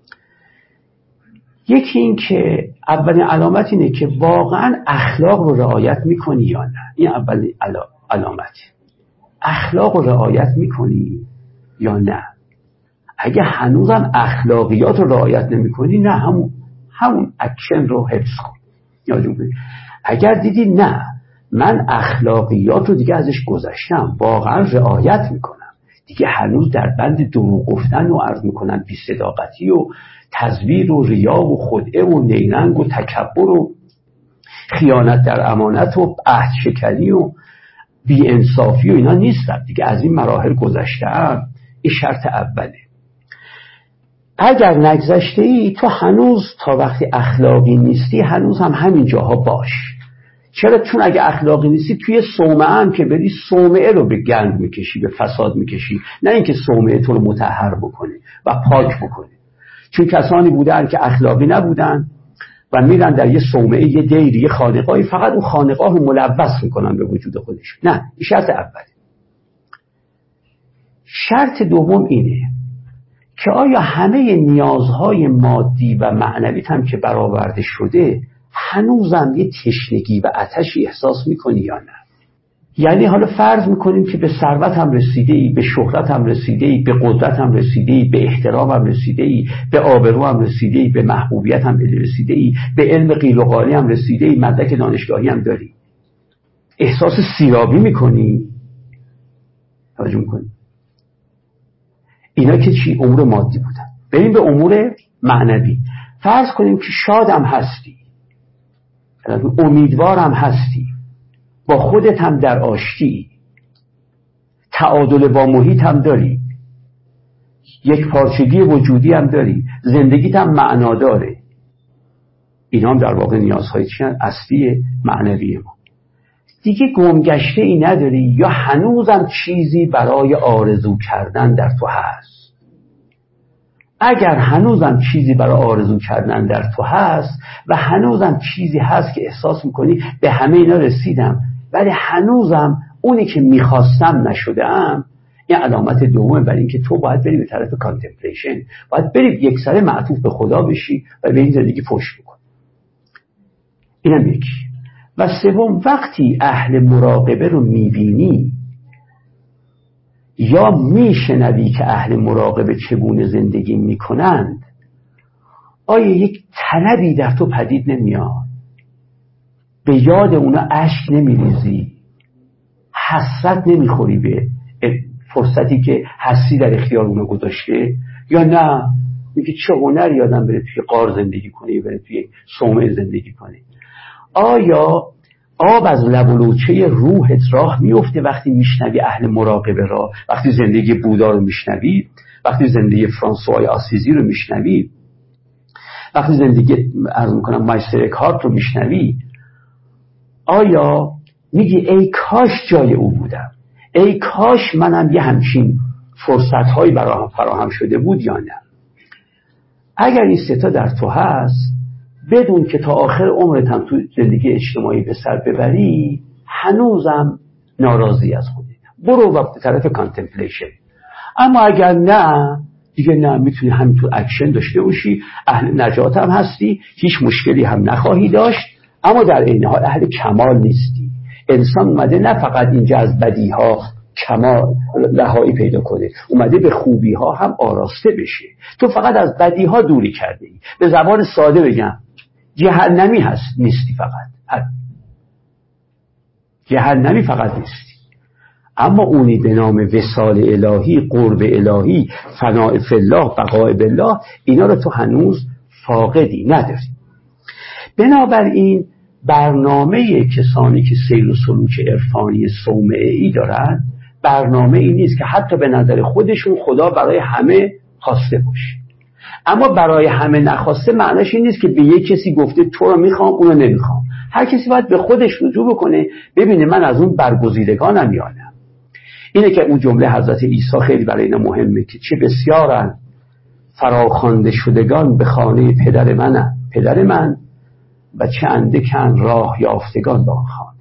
یکی این که اولین علامت اینه که واقعا اخلاق رو رعایت میکنی یا نه. این اولین علامت، اخلاق رو رعایت میکنی یا نه. اگه هنوزم اخلاقیات رو رعایت نمیکنی، نه همون همون اکشن رو حفظ کن. یادتون باشه اگر دیدی نه من اخلاقیات رو دیگه ازش گذشتم، واقعا رعایت میکنم، دیگه هنوز در بند دروغ گفتن و عرض میکنم بی صداقتی و تزویر و ریا و خدعه و نیرنگ و تکبر و خیانت در امانت و عهد شکنی و بی انصافی و اینا نیستم، دیگه از این مراحل گذشتم. این شرط اوله. اگر نگذشته ای تو هنوز تا وقتی اخلاقی نیستی هنوز هم همین جاها باش. چرا؟ چون اگه اخلاقی نیستی توی صومعه هم که بری صومعه رو به گند میکشی، به فساد میکشی، نه اینکه صومعه تو رو مطهر بکنی و پاک بکنی. چون کسانی بودن که اخلاقی نبودن و میرن در یه صومعه، یه دیری، یه خانقاهی، فقط اون خانقاه رو ملوث میکنن به وجود خودش. نه، این شرط اوله. شرط دوم اینه که آیا همه نیازهای مادی و معنوی هم که برآورده شده هنوزم یه تشنگی و آتشی احساس میکنی یا نه؟ یعنی حالا فرض میکنیم که به ثروت هم رسیده ای، به شهرت هم رسیده ای، به قدرت هم رسیده ای، به احترام هم رسیده ای، به آبرو هم رسیده ای، به محبوبیت هم رسیده ای، به علم قیل و قالی هم رسیده ای، مدرک دانشگاهی هم داری. احساس سیرابی میکنی؟ توجه میکنی؟ اینا که چی؟ امور مادی بودن. بریم به امور معنوی. فرض کنیم که شادم هستی، امیدوارم هستی، با خودت هم در آشتی، تعادل با محیط هم داری، یک پارچگی وجودی هم داری، زندگیت هم معنا داره. اینا هم در واقع نیازهای چی هستند؟ اصلی معنوی ما. دیگه گمگشته ای نداری یا هنوزم چیزی برای آرزو کردن در تو هست؟ اگر هنوزم چیزی برای آرزو کردن در تو هست و هنوزم چیزی هست که احساس میکنی به همه اینا رسیدم ولی هنوزم اونی که میخواستم نشدم، این علامت دومه برای اینکه تو باید بری به طرف کانتمپلیشن، باید بری یک سره معطوف به خدا بشی و به این زندگی پشت بکن. اینم یکی. و سوم، وقتی اهل مراقبه رو میبینی یا میشنوی که اهل مراقبه چگونه زندگی میکنند، آیا یک طلبی در تو پدید نمیاد؟ به یاد اونا اشک نمیریزی؟ حسرت نمیخوری به فرصتی که هستی در اختیار اونا گذاشته؟ یا نه میگه چه هنری آدم بره توی غار زندگی کنه، بره توی صومعه زندگی کنه؟ آیا آب از لب و لوچه روحت راه میفته وقتی میشنوی اهل مراقبه را، وقتی زندگی بودا رو میشنوی، وقتی زندگی فرانسوای آسیزی رو میشنوی، وقتی زندگی عرض میکنم مایستر اکهارت رو میشنوی؟ آیا میگی ای کاش جای او بودم، ای کاش منم یه همچین فرصت‌هایی برایم فراهم شده بود یا نه؟ اگر این سه تا در تو هست، بدون که تا آخر عمرت هم تو زندگی اجتماعی به سر ببری، هنوزم ناراضی از خودت، برو و به طرف کانتمپلیشن. اما اگر نه، دیگه نه، میتونی همینطور اکشن داشته باشی، اهل نجات هم هستی، هیچ مشکلی هم نخواهی داشت، اما در عین حال اهل کمال نیستی. انسان اومده نه فقط اینجا از بدیها کمال رهایی پیدا کنه، اومده به خوبی ها هم آراسته بشه. تو فقط از بدی ها دوری کرده ای. به زبان ساده بگم، جهنمی هست نیستی، فقط جهنمی فقط نیستی، اما اونی به نام وصال الهی، قرب الهی، فناء فی الله، بقاء بالله، اینا رو تو هنوز فاقدی، نداری. بنابراین برنامه کسانی که سیر و سلوک عرفانی صومعه‌ای دارند برنامه این نیست که حتی به نظر خودشون خدا برای همه خواسته باشه. اما برای همه نخواسته معنیش این نیست که به یک کسی گفته تو رو میخوام اونو نمیخوام. هر کسی باید به خودش رجوع بکنه، ببینه من از اون برگزیدگانم یا نه. اینه که اون جمله حضرت عیسی خیلی برای اینا مهمه که چه بسیارن فراخوانده شدگان به خانه پدر من پدر من و چه اندکن راه یافتگان به آن خانه.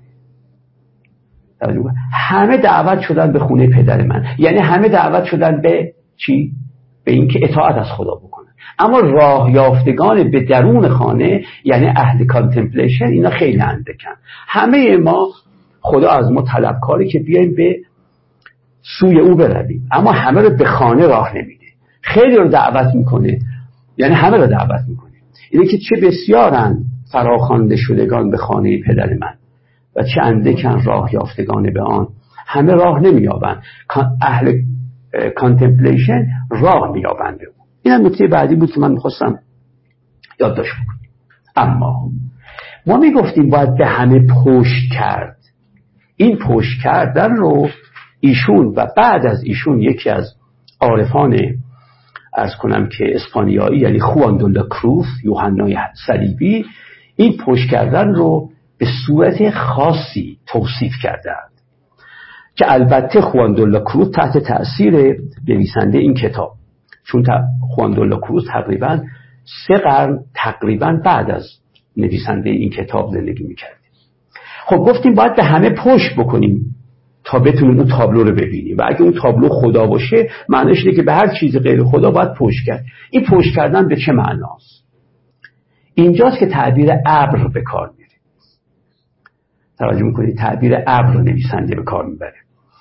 همه دعوت شدن به خونه پدر من، یعنی همه دعوت شدن به چی؟ به اینکه اطاعت از خدا بکنن. اما راه یافتگان به درون خانه یعنی اهل کانتمپلیشن، اینا خیلی اندکن. همه ما خدا از ما طلبکاره که بیایم به سوی او برویم، اما همه رو به خانه راه نمیده. خیلی رو دعوت میکنه، یعنی همه رو دعوت میکنه. اینه که چه بسیارن فراخوانده شدگان به خانه پدر من و چه اندکن راه یافتگان به آن. همه راه نمیابن، اهل کانتمپلیشن راه میابن به اون. این هم نکته بعدی بود که من میخواستم یادداشت بکنم. اما ما میگفتیم باید به همه پشت کرد. این پشت کردن رو ایشون و بعد از ایشون یکی از عارفان عرض کنم که اسپانیایی یعنی خوان دو لا کروز، یوحنای صلیبی، این پشت کردن رو به صورت خاصی توصیف کردند که البته خوان دو لا کروز تحت تأثیر نویسنده این کتاب، چون خوان دو لا کروز تقریبا سه قرن تقریبا بعد از نویسنده این کتاب زندگی میکرد. خب گفتیم باید به همه پشت بکنیم تا بتونیم اون تابلو رو ببینیم و اگه اون تابلو خدا باشه معنیش اینه که به هر چیز غیر خدا باید پشت کرد. این پشت کردن به چه معناست؟ اینجاست که تعبیر ابر به کار میره. توجه میکنید تعبیر ابر رو نویسنده به کار میبره.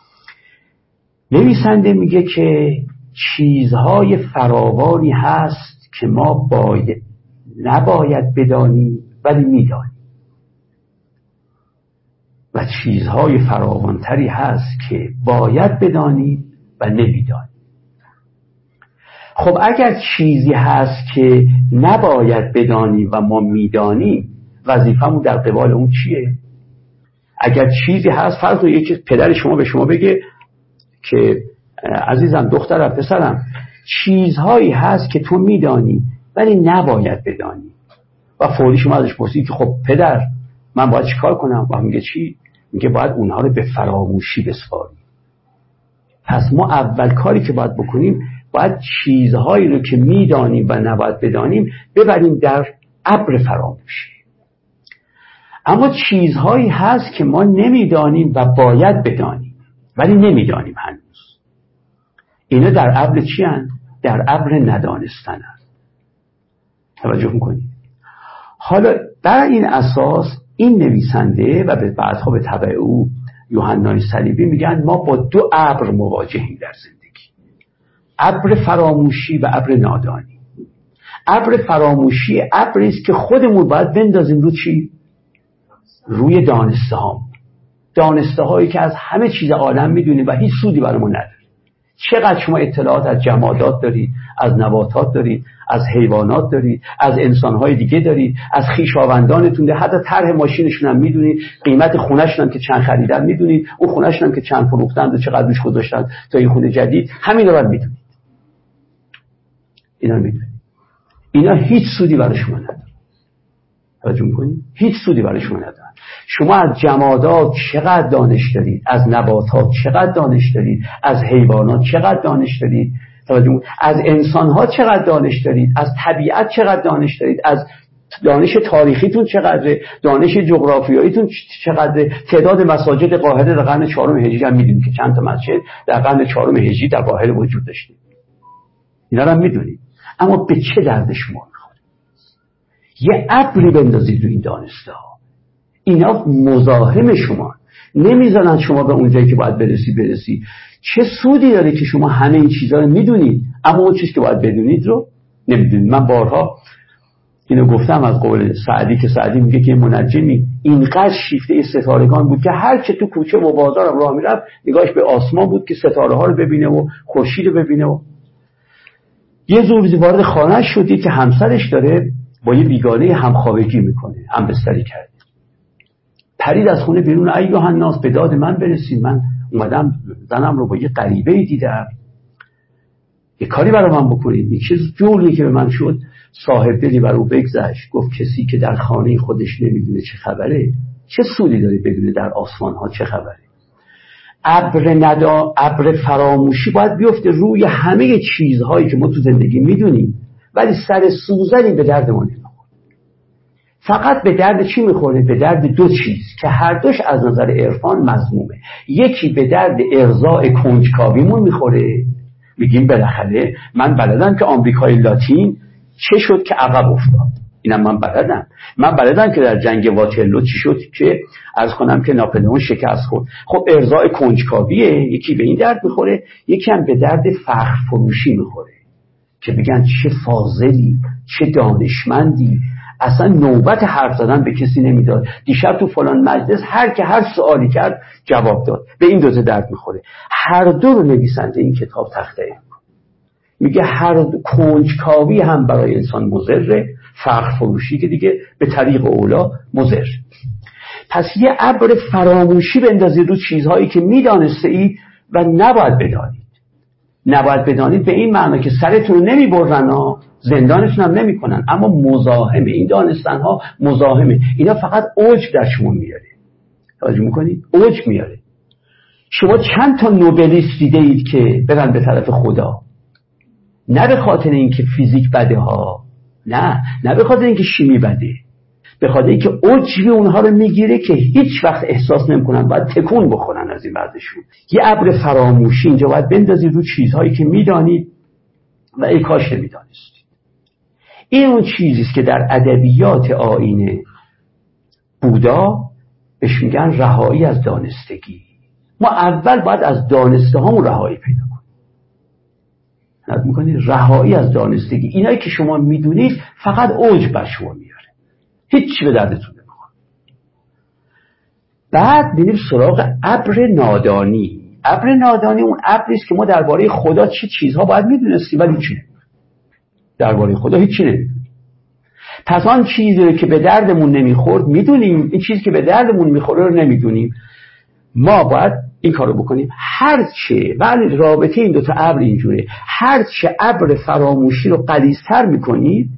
نویسنده میگه که چیزهای فراوانی هست که ما باید نباید بدانیم ولی میدانیم و چیزهای فراوانتری هست که باید بدانیم و نمیدانیم. خب اگر چیزی هست که نباید بدانیم و ما میدانیم، وظیفمون در قبال اون چیه؟ اگر چیزی هست، فرض کنید یکی پدر شما به شما بگه که عزیزم دخترم پسرم چیزهایی هست که تو میدانی ولی نباید بدانی و فوری شما ازش پرسید که خب پدر من باید چیکار کنم؟ و میگه چی؟ میگه باید اونها رو به فراموشی بسپاریم. پس ما اول کاری که باید بکنیم باید چیزهایی رو که میدانیم و نباید بدانیم ببریم در ابر فراموشی. اما چیزهایی هست که ما نمیدانیم و باید بدانیم ولی نمیدانیم هنوز. اینا در ابر چی هست؟ در ابر ندانستن هست. توجه میکنید؟ حالا بر این اساس این نویسنده و به بعدها به تبع او یوحنای صلیبی میگن ما با دو ابر مواجهیم در زندگی، ابر فراموشی و ابر نادانی. ابر فراموشی ابری است که خودمون باید بندازیم رو چی؟ روی دانسته ها، دانسته هایی که از همه چیز عالم میدونیم و هیچ سودی برامون نداره. چقدر شما اطلاعات از جمادات دارید، از نباتات دارید، از حیوانات دارید، از انسانهای دیگه دارید، از خویشاوندانتون دارید، حتی طرح ماشینشون هم میدونید، قیمت خونه‌شون هم که چند خریدن میدونید، اون خونه‌شون هم که چند فروختن و چقدر روش گذاشتن تا این خونه جدید، همین رو میدونید. اینا رو میدونید. اینا هیچ سودی برای شما نداره. توجه می‌کنید؟ هیچ سودی برای شما نداره. شما از جمادات چقدر دانش دارید، از نباتات چقدر دانش دارید، از حیوانات چقدر دانش دارید، از انسان‌ها چقدر دانش دارید، از طبیعت چقدر دانش دارید، از دانش تاریخیتون چقدره، دانش جغرافیاییتون چقدره. تعداد مساجد قاهره در قرن چهارم هجری هم میدونید که چند تا مسجد در قرن چهارم هجری در قاهره وجود داشته. اینا رو هم میدونید. اما به چه درد شما میخوره؟ یه ابری بندازید رو این دانسته ها. اینا مزاحم شما، نمیذارن شما به اون جایی که باید برسی برسی. چه سودی داره که شما همه این چیزها رو میدونید اما اون چیزی که باید بدونید رو نمیدونید؟ من بارها اینو گفتم از قول سعدی که سعدی میگه که منجمی اینقدر شیفته ستارگان بود که هر چه تو کوچه و بازار راه میرفت نگاهش به آسمان بود که ستاره ها رو ببینه و خورشید رو ببینه. و یه روزی وارد خانه‌اش شدی که همسرش داره با یه بیگانه همخوابگی میکنه، هم بستری کرده. پرید از خونه بیرون، ایها الناس به داد من برسید، من اومدم زنم رو با یه غریبه دیدم، یه کاری برای من بکنید. این چیز جوری که به من شد، صاحب دلی بر او بگذشت، گفت کسی که در خانه خودش نمیدونه چه خبره، چه سودی داره بدونه در آسمان ها چه خبره. ابر ندا ابر فراموشی باید بیفته روی همه چیزهایی که ما تو زندگی میدونیم، ولی سر سوزنی به درد ما نمیخوره. فقط به درد چی میخوره؟ به درد دو چیز که هر دوش از نظر عرفان مذمومه. یکی به درد ارضاء کنجکاویمون میخوره، میگیم بالاخره من بلدم که آمریکای لاتین چه شد که عقب افتاد، اینم من بلدم. من بلدم که در جنگ واترلو چی شد که عرض کنم که ناپلئون شکست خورد. خب ارضاء کنجکاویه، یکی به این درد میخوره، یکی هم به درد فخر فروشی میخوره که بگن چه فاضلی، چه دانشمندی، اصلا نوبت حرف زدن به کسی نمیداد، دیشب تو فلان مجلس هر که هر سوالی کرد جواب داد. به این دوتا درد میخوره. هر دو رو نویسنده این کتاب تخته میگه هر کنجکاوی هم برای انسان مضره، فخر فروشی که دیگه به طریق اولا مضر. پس یه ابر فراموشی بندازید رو چیزهایی که میدانسته اید و نباید بدانید. نباید بدانید به این معنا که سرتون رو نمیبرن ها، زندانتون هم نمی کنن، اما مزاحمه. این دانستن ها مزاحمه، اینا فقط اوج در شما میاره. توجه میکنید؟ اوج میاره. شما چند تا نوبلیست دیده اید که برن به طرف خدا؟ نه به خاطر اینکه فیزیک بده ها، نه نه به خاطر اینکه شیمی بده، به خاطر اینکه اوج اونها رو میگیره که هیچ وقت احساس نمیکنن، باید تکون بخورن از این بعدشون. یه ابر فراموشی اینجا باید بندازید رو چیزهایی که میدانید و ای کاش نمیدانستید. این اون چیزی است که در ادبیات آیین بودا بهش میگن رهایی از دانستگی. ما اول باید از دانسته هامون رهایی پیدا کنیم. نظر میکنید رهایی از دانستگی. اینایی که شما میدونید فقط اوج بر شما میاره، هیچی به دردتون نمیخوره. بعد میریم سراغ ابر نادانی. ابر نادانی اون ابری است که ما درباره خدا چه چیزها باید میدونستیم ولی چی نمیدونیم. درباره خدا هیچی نمیدونیم. پس آن چیزی که به دردمون نمیخورد میدونیم، این چیزی که به دردمون میخوره رو نمیدونیم. ما باید این کارو بکنیم. هرچه ولی رابطه این دوتا ابر اینجوره، هرچه ابر فراموشی رو غلیظ‌تر میکنید،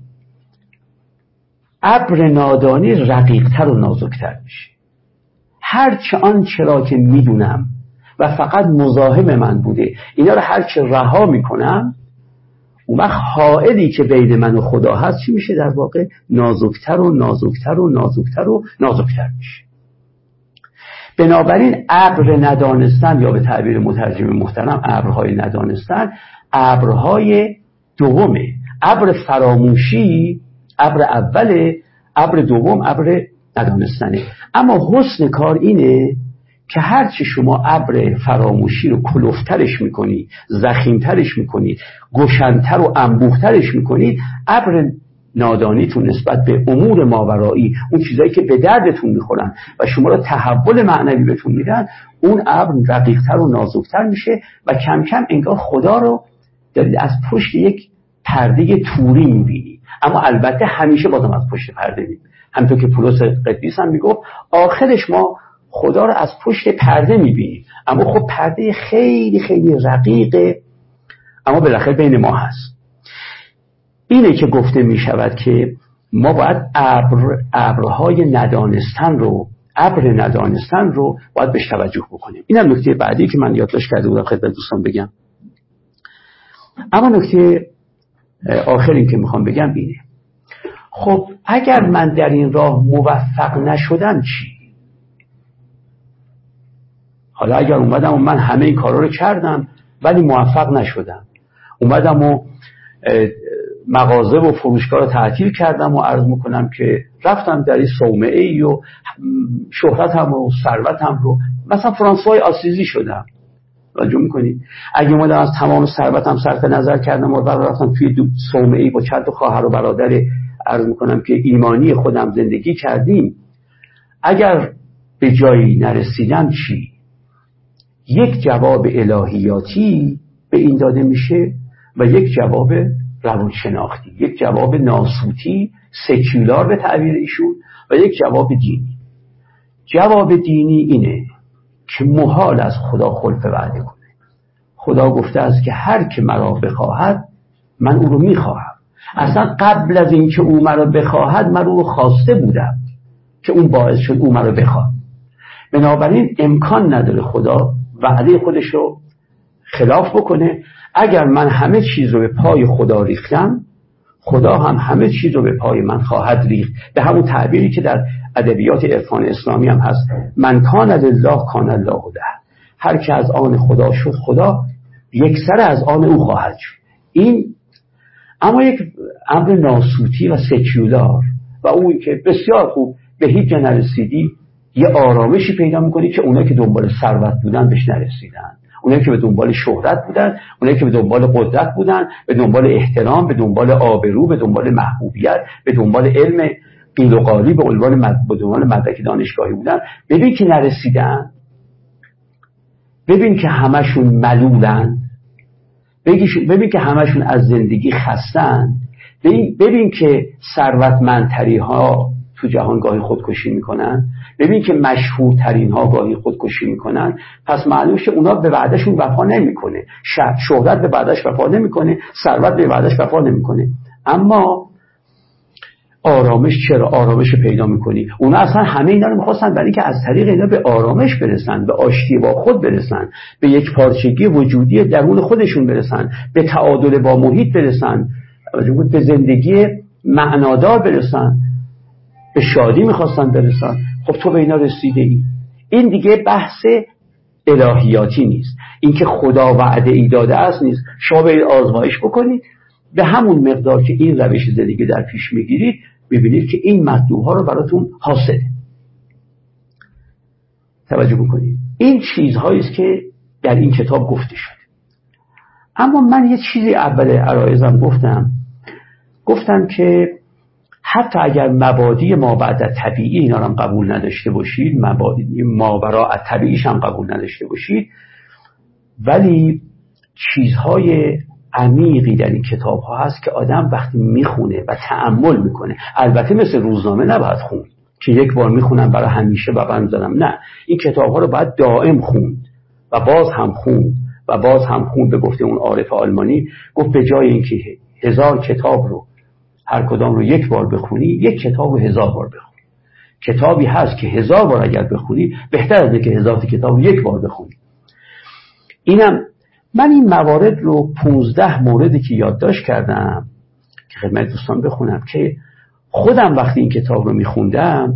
ابر نادانی رقیق‌تر و نازک‌تر میشه. هرچه آن چرا که میدونم و فقط مزاحم من بوده، اینا رو هرچه رها میکنم، اون وقت حائلی که بین من و خدا هست چی میشه؟ در واقع نازکتر و نازکتر و نازکتر و نازکتر میشه. بنابراین ابر ندانستن، یا به تعبیر مترجم محترم ابرهای ندانستن، ابرهای دومه. ابر فراموشی ابر اوله، ابر دوم ابر ندانستنه. اما حسن کار اینه که هرچی شما ابر فراموشی رو کلوفترش میکنید، زخیمترش میکنید، گشنتر و انبوهترش میکنید، ابر نادانیتون نسبت به امور ماورایی، اون چیزایی که به دردتون میخورن و شما رو تحول معنوی بهتون میدن، اون ابر رقیقتر و نازکتر میشه و کم کم انگار خدا رو دارید از پشت یک پرده توری میبینید. اما البته همیشه بازم از پشت پرده میبینید. همونطور که پولس قدیس هم میگفت آخرش ما خدا رو از پشت پرده میبینیم، اما خب پرده خیلی خیلی رقیقه، اما بالاخره بین ما هست. اینه که گفته میشود که ما باید ابر ابرهای ندانستن رو ابر ندانستن رو باید بهش توجه بکنیم. اینم نکته بعدی که من یادداشت کرده بودم خدمت دوستان بگم. اما نکته آخری که میخوام بگم اینه، خب اگر من در این راه موفق نشدم چی؟ حالا اگر اومدم و من همه این کارا رو کردم ولی موفق نشدم، اومدم و مغازه و فروشگاه رو تعطیل کردم و عرض میکنم که رفتم در این صومعه ای و شهرتم و ثروتم رو مثلا فرانسوای آسیزی شدم. راجع میکنید اگه اومدم از تمام ثروتم صرف نظر کردم و بعد رفتم توی صومعه ای با چند تا خواهر و برادر عرض میکنم که ایمانی خودم زندگی کردیم، اگر به جایی نرسیدم چی؟ یک جواب الهیاتی به این داده میشه و یک جواب روانشناختی، یک جواب ناسوتی، سکولار به تعبیر ایشون و یک جواب دینی. جواب دینی اینه که محال از خدا خلف وعده کنه. خدا گفته است که هر که مرا بخواهد من او رو میخواهم. اصلا قبل از این که او مرا بخواهد من او رو خواسته بودم که اون باعث شد او مرا بخواد. بنابراین امکان نداره خدا وعده خودش رو خلاف بکنه. اگر من همه چیز رو به پای خدا ریختم، خدا هم همه چیز رو به پای من خواهد ریخت. به همون تعبیری که در ادبیات عرفان اسلامی هم هست، من کان لله کان الله له. هر که از آن خدا شد خدا یک سر از آن او خواهد شد. این اما یک امر ناسوتی و سکولار و اون که بسیار خوب به هیچ جا نرسیدی، یه آرامشی پیدا میکنی که اونایی که دنبال ثروت بودن بهش نرسیدن، اونایی که به دنبال شهرت بودن، اونایی که به دنبال قدرت بودن، به دنبال احترام، به دنبال آبرو، به دنبال محبوبیت، به دنبال علم قیل و قالی، به عنوان مد... به دنبال مدرک دانشگاهی بودن، ببین که نرسیدن، ببین که همشون ملولن، ببین که همشون از زندگی خستن، ببین که ثروتمندتری ها تو جهان گاهی خودکشی میکنن، ببین که مشهورترین ها گاهی خودکشی میکنن. پس معلومه که اونا به وعدهشون وفا نمیکنه. شهرت به وعدهش وفا نمیکنه، ثروت به وعدهش وفا نمیکنه. اما آرامش، چرا آرامش پیدا میکنی؟ اونا اصلا همه اینا رو میخواستن برای اینکه از طریق اینا به آرامش برسن، به آشتی با خود برسن، به یک پارچگی وجودی درون خودشون برسن، به تعادل با محیط برسن، به زندگی معنادار برسن، به شادی میخواستن برسن. خب تو به اینا رسیده ای. این دیگه بحث الهیاتی نیست، این که خدا وعده ای داده است نیست. شما به آزمایش بکنید، به همون مقدار که این روش زندگی در پیش میگیرید ببینید که این مطلوب ها رو براتون حاصله. توجه بکنید، این چیزهایی است که در این کتاب گفته شده. اما من یه چیزی اول عرایزم گفتم گفتم که حتی اگر مبادی مابعد طبیعی اینا رو هم قبول نداشته باشید، مبادی ماوراء طبیعیش هم قبول نداشته باشید، ولی چیزهای عمیقی در این کتاب ها هست که آدم وقتی میخونه و تأمل میکنه، البته مثل روزنامه نباید خوند که یک بار میخونم برای همیشه و بند زدم، نه، این کتاب ها رو باید دائم خوند و باز هم خوند و باز هم خوند. به گفته اون عارف آلمانی، گفت به جای اینکه هزار کتاب رو هر کدام رو یک بار بخونی، یک کتاب رو هزار بار بخونی. کتابی هست که هزار بار اگر بخونی بهتر از اینکه هزار کتاب رو یک بار بخونی. اینم من این موارد رو پونزده موردی که یادداشت کردم که خدمت دوستان بخونم، که خودم وقتی این کتاب رو میخوندم،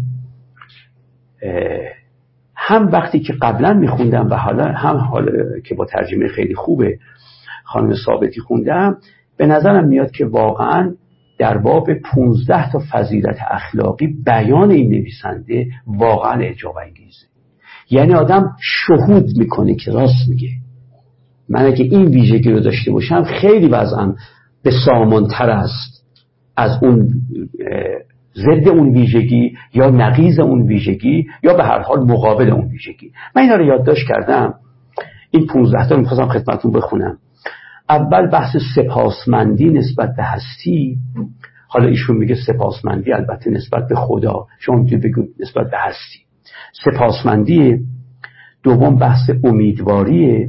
هم وقتی که قبلا میخوندم و حالا هم حالا که با ترجمه خیلی خوبه خانم ثابتی خوندم، به نظرم میاد که واقعا در باب پونزده تا فضیلت اخلاقی بیان این نویسنده واقعا اعجاب انگیزه. یعنی آدم شهود میکنه که راست میگه. من اگه این ویژگی رو داشته باشم خیلی وضعم به سامانتر است از اون ضد اون ویژگی یا نقیض اون ویژگی یا به هر حال مقابل اون ویژگی. من اینا رو یادداشت کردم. این پونزده تا رو میخواستم خدمتتون بخونم. اول بحث سپاسمندی نسبت به هستی. حالا ایشون میگه سپاسمندی البته نسبت به خدا، شما میتونید بگید نسبت به هستی. سپاسمندی. دوم بحث امیدواریه.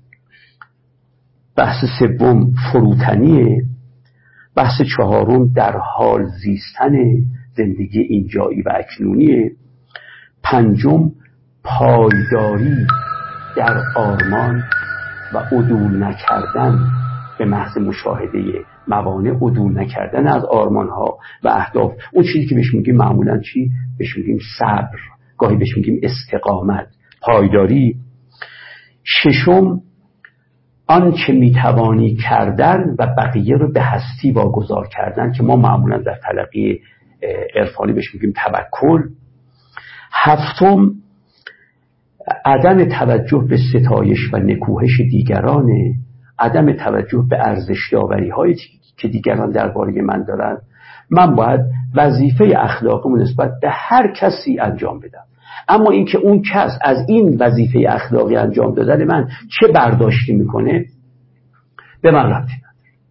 بحث سوم فروتنیه. بحث چهارم در حال زیستن، زندگی اینجایی و اکنونیه. پنجم پایداری در آرمان و عدول نکردن به محض مشاهده موانع، عدول نکردن از آرمان ها و اهداف. اون چیزی که بهش میگیم معمولا چی؟ بهش میگیم صبر، گاهی بهش میگیم استقامت. پایداری. ششم آن چه میتوانی کردن و بقیه رو به هستی واگذار کردن که ما معمولا در تلقی عرفانی بهش میگیم توکل. هفتم عدم توجه به ستایش و نکوهش دیگرانه، عدم توجه به ارزش داوری هایی که دیگران درباره من دارن. من باید وظیفه اخلاقیمو نسبت به هر کسی انجام بدم، اما اینکه اون کس از این وظیفه اخلاقی انجام دادن من چه برداشتی میکنه به من ربطی نداره.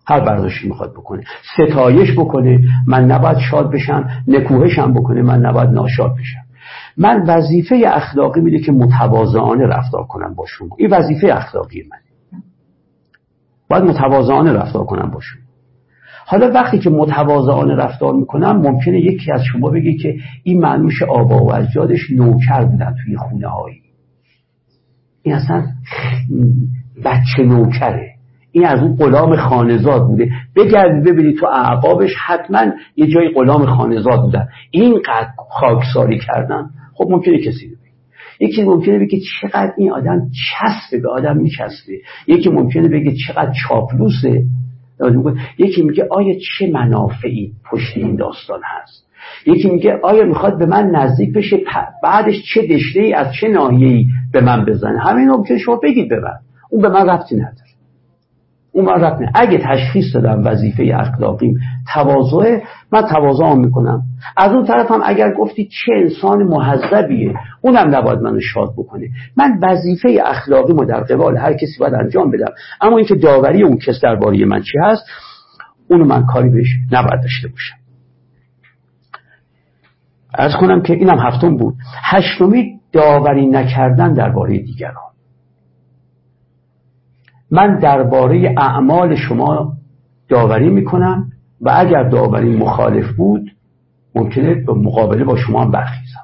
هر برداشتی میخواد بکنه. ستایش بکنه، من نباید شاد بشم، نکوهشم بکنه، من نباید ناشاد بشم. من وظیفه اخلاقی میده که متواضعانه رفتار کنم با شما. این وظیفه اخلاقی منه، باید متواضعانه رفتار کنم با شما. حالا وقتی که متواضعانه رفتار میکنم، ممکنه یکی از شما بگه که این معنوش آبا و اجدادش نوکر بودن توی خونه هایی، این اصلا بچه نوکره، این از اون غلام خانزاد بوده. بگردید ببینید تو اعقابش حتما یه جای غلام خانزاد بودن، اینقدر خاکساری کردن. خب ممکنه کسی بگه، یکی ممکنه بگه چقدر این آدم چسبه، به آدم میچسبه. یکی ممکنه بگه چقدر چاپلوسه. یکی میگه آیا چه منافعی پشت این داستان هست. یکی میگه آیا میخواد به من نزدیک بشه، بعدش چه دشته‌ای از چه ناحیه‌ای به من بزنه. همین ممکنه شما بگید به من، اون به من ربطی نداره، اون من ربط نداره. اگه تشخیص دادم وظیفه اخلاقیم تواضع، من تواضع میکنم. از اون طرف هم اگر گفتی چه انسان مهذبیه، اونم نباید منو شاد بکنه. من وظیفه اخلاقیمو در قبال هر کسی باید انجام بدم، اما اینکه داوری اون کس درباره من چی هست، اونو من کاری بهش نباید داشته باشم. عرض کنم که اینم هفتم بود. هشتمی داوری نکردن درباره دیگران. من درباره اعمال شما داوری میکنم و اگر داوری مخالف بود ممکنه به مقابله با شما هم برخیزم،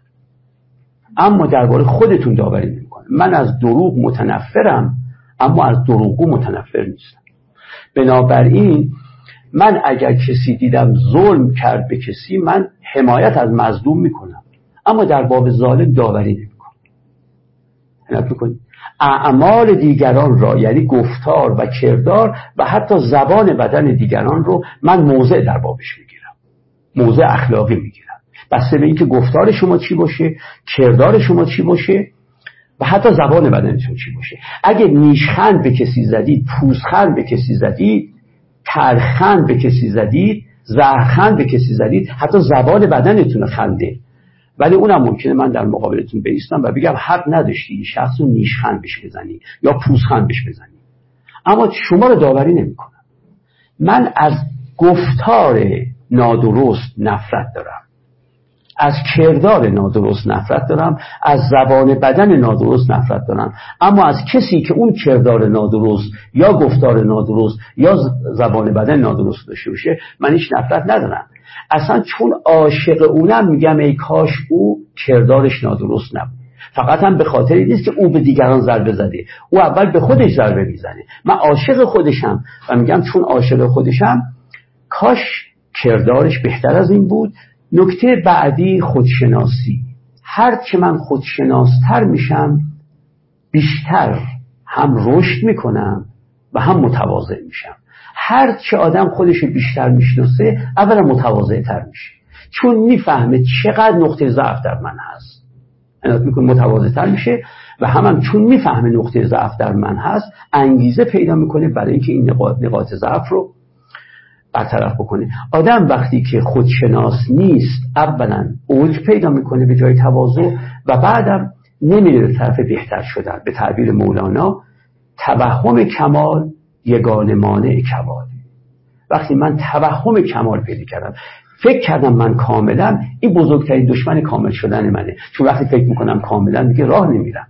اما درباره خودتون داوری نمیکنم. من از دروغ متنفرم اما از دروغگو متنفر نیستم. بنابراین من اگر کسی دیدم ظلم کرد به کسی، من حمایت از مظلوم میکنم، اما در باب ظالم داوری نمیکنم. حمایت میکنید اعمال دیگران را، یعنی گفتار و کردار و حتی زبان بدن دیگران رو من موضع در بابش میگیرم، موضع اخلاقی میگیرم، بسته به اینکه گفتار شما چی باشه، کردار شما چی باشه و حتی زبان بدنتون چی باشه. اگه نیشخند به کسی زدید، پوزخند به کسی زدید، ترخند به کسی زدید، زهرخند به کسی زدید، حتی زبان بدنتون خنده، ولی اونم ممکنه من در مقابلتون بایستم و بگم حق نداشتی این شخص رو نیشخند بهش بزنی یا پوزخند بهش بزنی، اما شما رو داوری نمی کنم. من از گفتار نادرست نفرت دارم، از کردار نادرست نفرت دارم، از زبان بدن نادرست نفرت دارم، اما از کسی که اون کردار نادرست یا گفتار نادرست یا زبان بدن نادرست داشته باشه من هیچ نفرت ندارم. اصلا چون عاشق اونم میگم ای کاش او کردارش نادرست نبود. فقط هم به خاطر این نیست که او به دیگران ضربه زده، او اول به خودش ضربه میزنه. من عاشق خودشم و میگم چون عاشق خودشم کاش کردارش بهتر از این بود. نکته بعدی خودشناسی. هر چه من خودشناستر میشم بیشتر هم رشد میکنم و هم متواضع میشم. هر چه آدم خودش بیشتر میشناسه اولا متواضع تر میشه، چون میفهمه چقدر نقطه ضعف در من هست، متواضع تر میشه و هم, هم چون میفهمه نقطه ضعف در من هست انگیزه پیدا میکنه برای اینکه این نقاط نقاط ضعف رو برطرف بکنه. آدم وقتی که خودشناس نیست اولا اوج پیدا میکنه به جای تواضع و بعدم نمیره به طرف بهتر شدن. به تعبیر مولانا توهم کمال یگانه مانع کمال. وقتی من توهم کمال پیدا کردم، فکر کردم من کاملم، این بزرگترین دشمن کامل شدن منه، چون وقتی فکر میکنم کاملم دیگه راه نمیرم.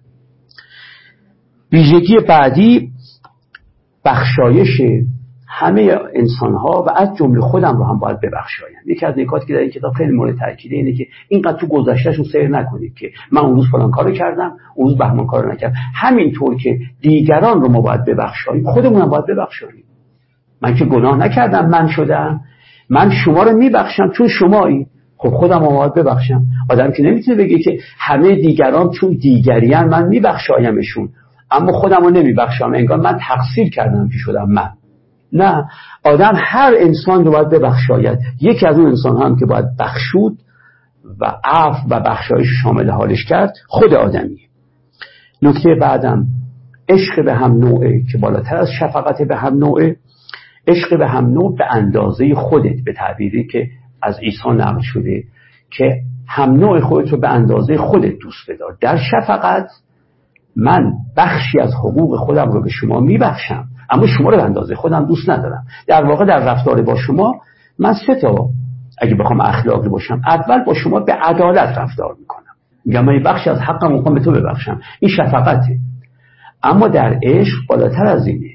ویژگی بعدی بخشایش همه انسان ها و از جمله خودم رو هم باید ببخشایم. یکی از نکاتی که در این کتاب خیلی مورد تاکیده اینه که اینقدر تو گذشتهشون سیر نکنید که من اون روز فلان کارو کردم، اون روز بهمان کارو نکردم. همینطور که دیگران رو ما باید ببخشاییم، خودمون هم باید ببخشاییم. من که گناه نکردم من شدم، من شما رو میبخشم چون شمایی، خب خودم هم باید ببخشم. آدم که نمیتونه بگه که همه دیگران چون دیگریان من میبخشایمشون اما خودم رو نمیبخشم، انگار من تقصیر کردم که شدم من. نه، آدم هر انسان رو باید ببخشاید. یکی از اون انسان هم که باید بخشود و عفو و بخشایش شامل حالش کرد خود آدمیه. نکته بعدم عشق به هم نوعه که بالاتر از شفقت به هم نوعه. عشق به هم نوع به اندازه خودت، به تعبیری که از عیسی نقل شده که هم نوع خودت رو به اندازه خودت دوست بدار. در شفقت من بخشی از حقوق خودم رو به شما میبخشم اما شما رو به اندازه خودم دوست ندارم. در واقع در رفتار با شما من سه تا اگه بخوام اخلاقی باشم، اول با شما به عدالت رفتار میکنم، میگم من بخشی از حقم میخوام به تو ببخشم، این شفقته. اما در عشق بالاتر از اینه،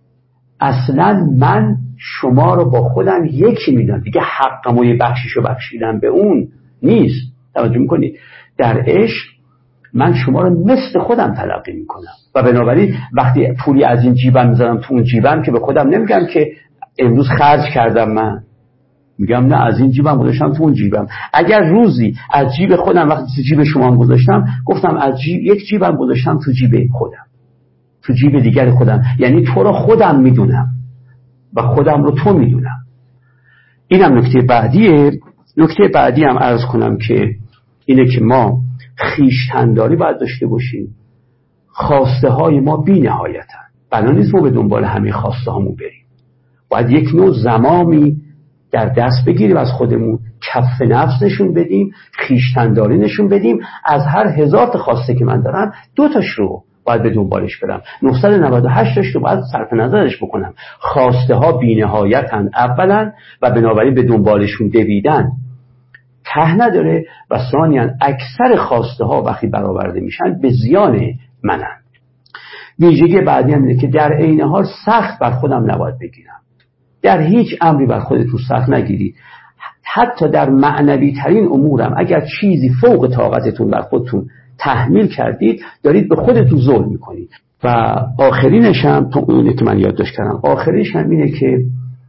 اصلا من شما رو با خودم یکی میدونم، دیگه حقم و یه بخشیشو بخشیدم به اون نیست. توجه میکنید؟ در عشق من شما رو مثل خودم تلقی میکنم و بنابراین وقتی پولی از این جیبم میذارم تو اون جیبم که به خودم نمیگم که امروز خرج کردم، من میگم نه از این جیبم گذاشتم تو اون جیبم. اگر روزی از جیب خودم وقتی جیب شما هم گذاشتم گفتم از جیب یک جیبم گذاشتم تو جیب خودم، تو جیب دیگر خودم، یعنی تو رو خودم میدونم و خودم رو تو میدونم. اینم نکته بعدیه. نکته بعدی هم عرض کنم که اینه که ما خویشتن‌داری باید داشته باشیم. خواسته های ما بی نهایتن، بنا نیست ما به دنبال همه خواسته هامون بریم. باید یک نوع زمامی در دست بگیریم از خودمون، کف نفس نشون بدیم، خویشتن‌داری نشون بدیم. از هر هزار تا خواسته که من دارم دو تاش رو باید به دنبالش برم، نهصد و نود و هشت تاش رو باید صرف نظرش بکنم. خواسته ها بی نهایتن اولا و بنابراین به دنبالشون دویدن ته نداره، و ثانیاً اکثر خواسته ها وقتی برآورده میشن به زیان منن. ویژگی بعدی هم اینه که در عین حال سخت بر خودم نباید بگیرم. در هیچ امری بر خودتون سخت نگیرید. حتی در معنوی ترین امورم اگر چیزی فوق طاقتتون بر خودتون تحمیل کردید دارید به خودتون ظلم میکنید. و آخرینش هم تو اینه که من یادداشت کردم، آخرینش هم اینه که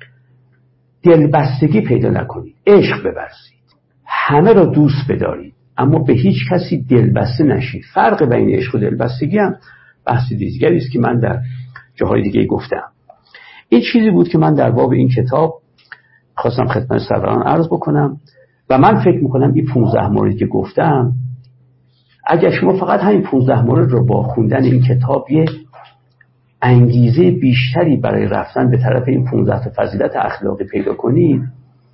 دلبستگی پیدا نکنید، عشق بورزید، همه را دوست بدارید اما به هیچ کسی دلبسته نشید. فرق بین عشق و دلبستگی هم بحث دیگری است که من در جاهای دیگه گفتم. این چیزی بود که من در باب این کتاب خواستم خدمت سروران عرض بکنم و من فکر میکنم این پانزده موردی که گفتم اگر شما فقط همین پانزده مورد رو با خوندن این کتاب یه انگیزه بیشتری برای رفتن به طرف این پانزده تا فضیلت اخلاقی پیدا کنید،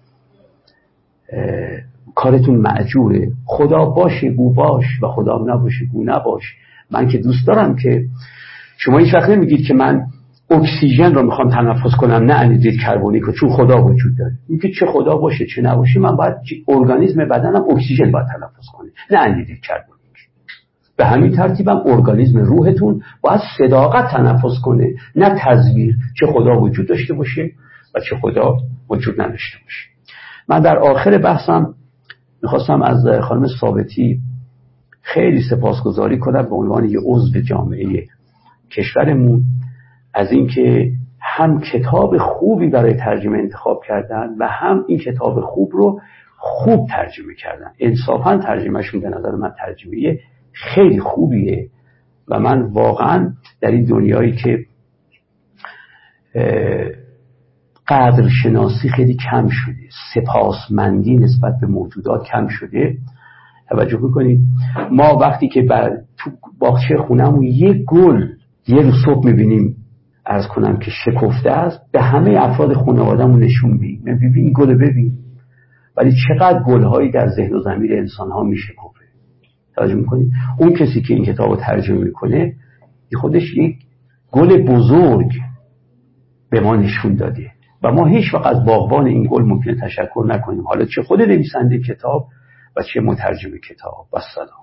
کارتون معجوره. خدا باشه گو باش و خدا نباشه گو نباش. من که دوست دارم که شما هیچ وقت نمیگید که من اکسیژن رو میخوام تنفس کنم نه انیدرید کربونیک، چون خدا وجود داره. میگه چه خدا باشه چه نباشه، من باید ارگانیسم بدنم اکسیژن باید تنفس کنه نه انیدرید کربونیک. به همین ترتیبم ارگانیسم روحتون باید صداقت تنفس کنه نه تزویر، چه خدا وجود داشته باشه و چه خدا وجود نداشته باشه. من در آخر بحثم میخواستم از خانم ثابتی خیلی سپاسگزاری کنم به عنوان یه عضو جامعه کشورمون از اینکه هم کتاب خوبی برای ترجمه انتخاب کردن و هم این کتاب خوب رو خوب ترجمه کردن. انصافاً ترجمهشون به نظر من ترجمه خیلی خوبیه و من واقعاً در این دنیایی که قدر شناسی خیلی کم شده، سپاسمندی نسبت به موجودات کم شده. توجه میکنید ما وقتی که بر تو باغچه خونمون یه گل یه روز صبح میبینیم عرض کنم که شکفته است، به همه افراد خانواده‌مون نشون میدیم ببین این گل ببین، ولی چقدر گل‌هایی در ذهن و ضمیر انسان‌ها میشکفه. توجه میکنید اون کسی که این کتابو ترجمه میکنه خودش یک گل بزرگ به ما نشون داده و ما هیچ وقت از باغبان این گل ممکنه تشکر نکنیم، حالا چه خود نویسنده کتاب و چه مترجم کتاب. و السلام.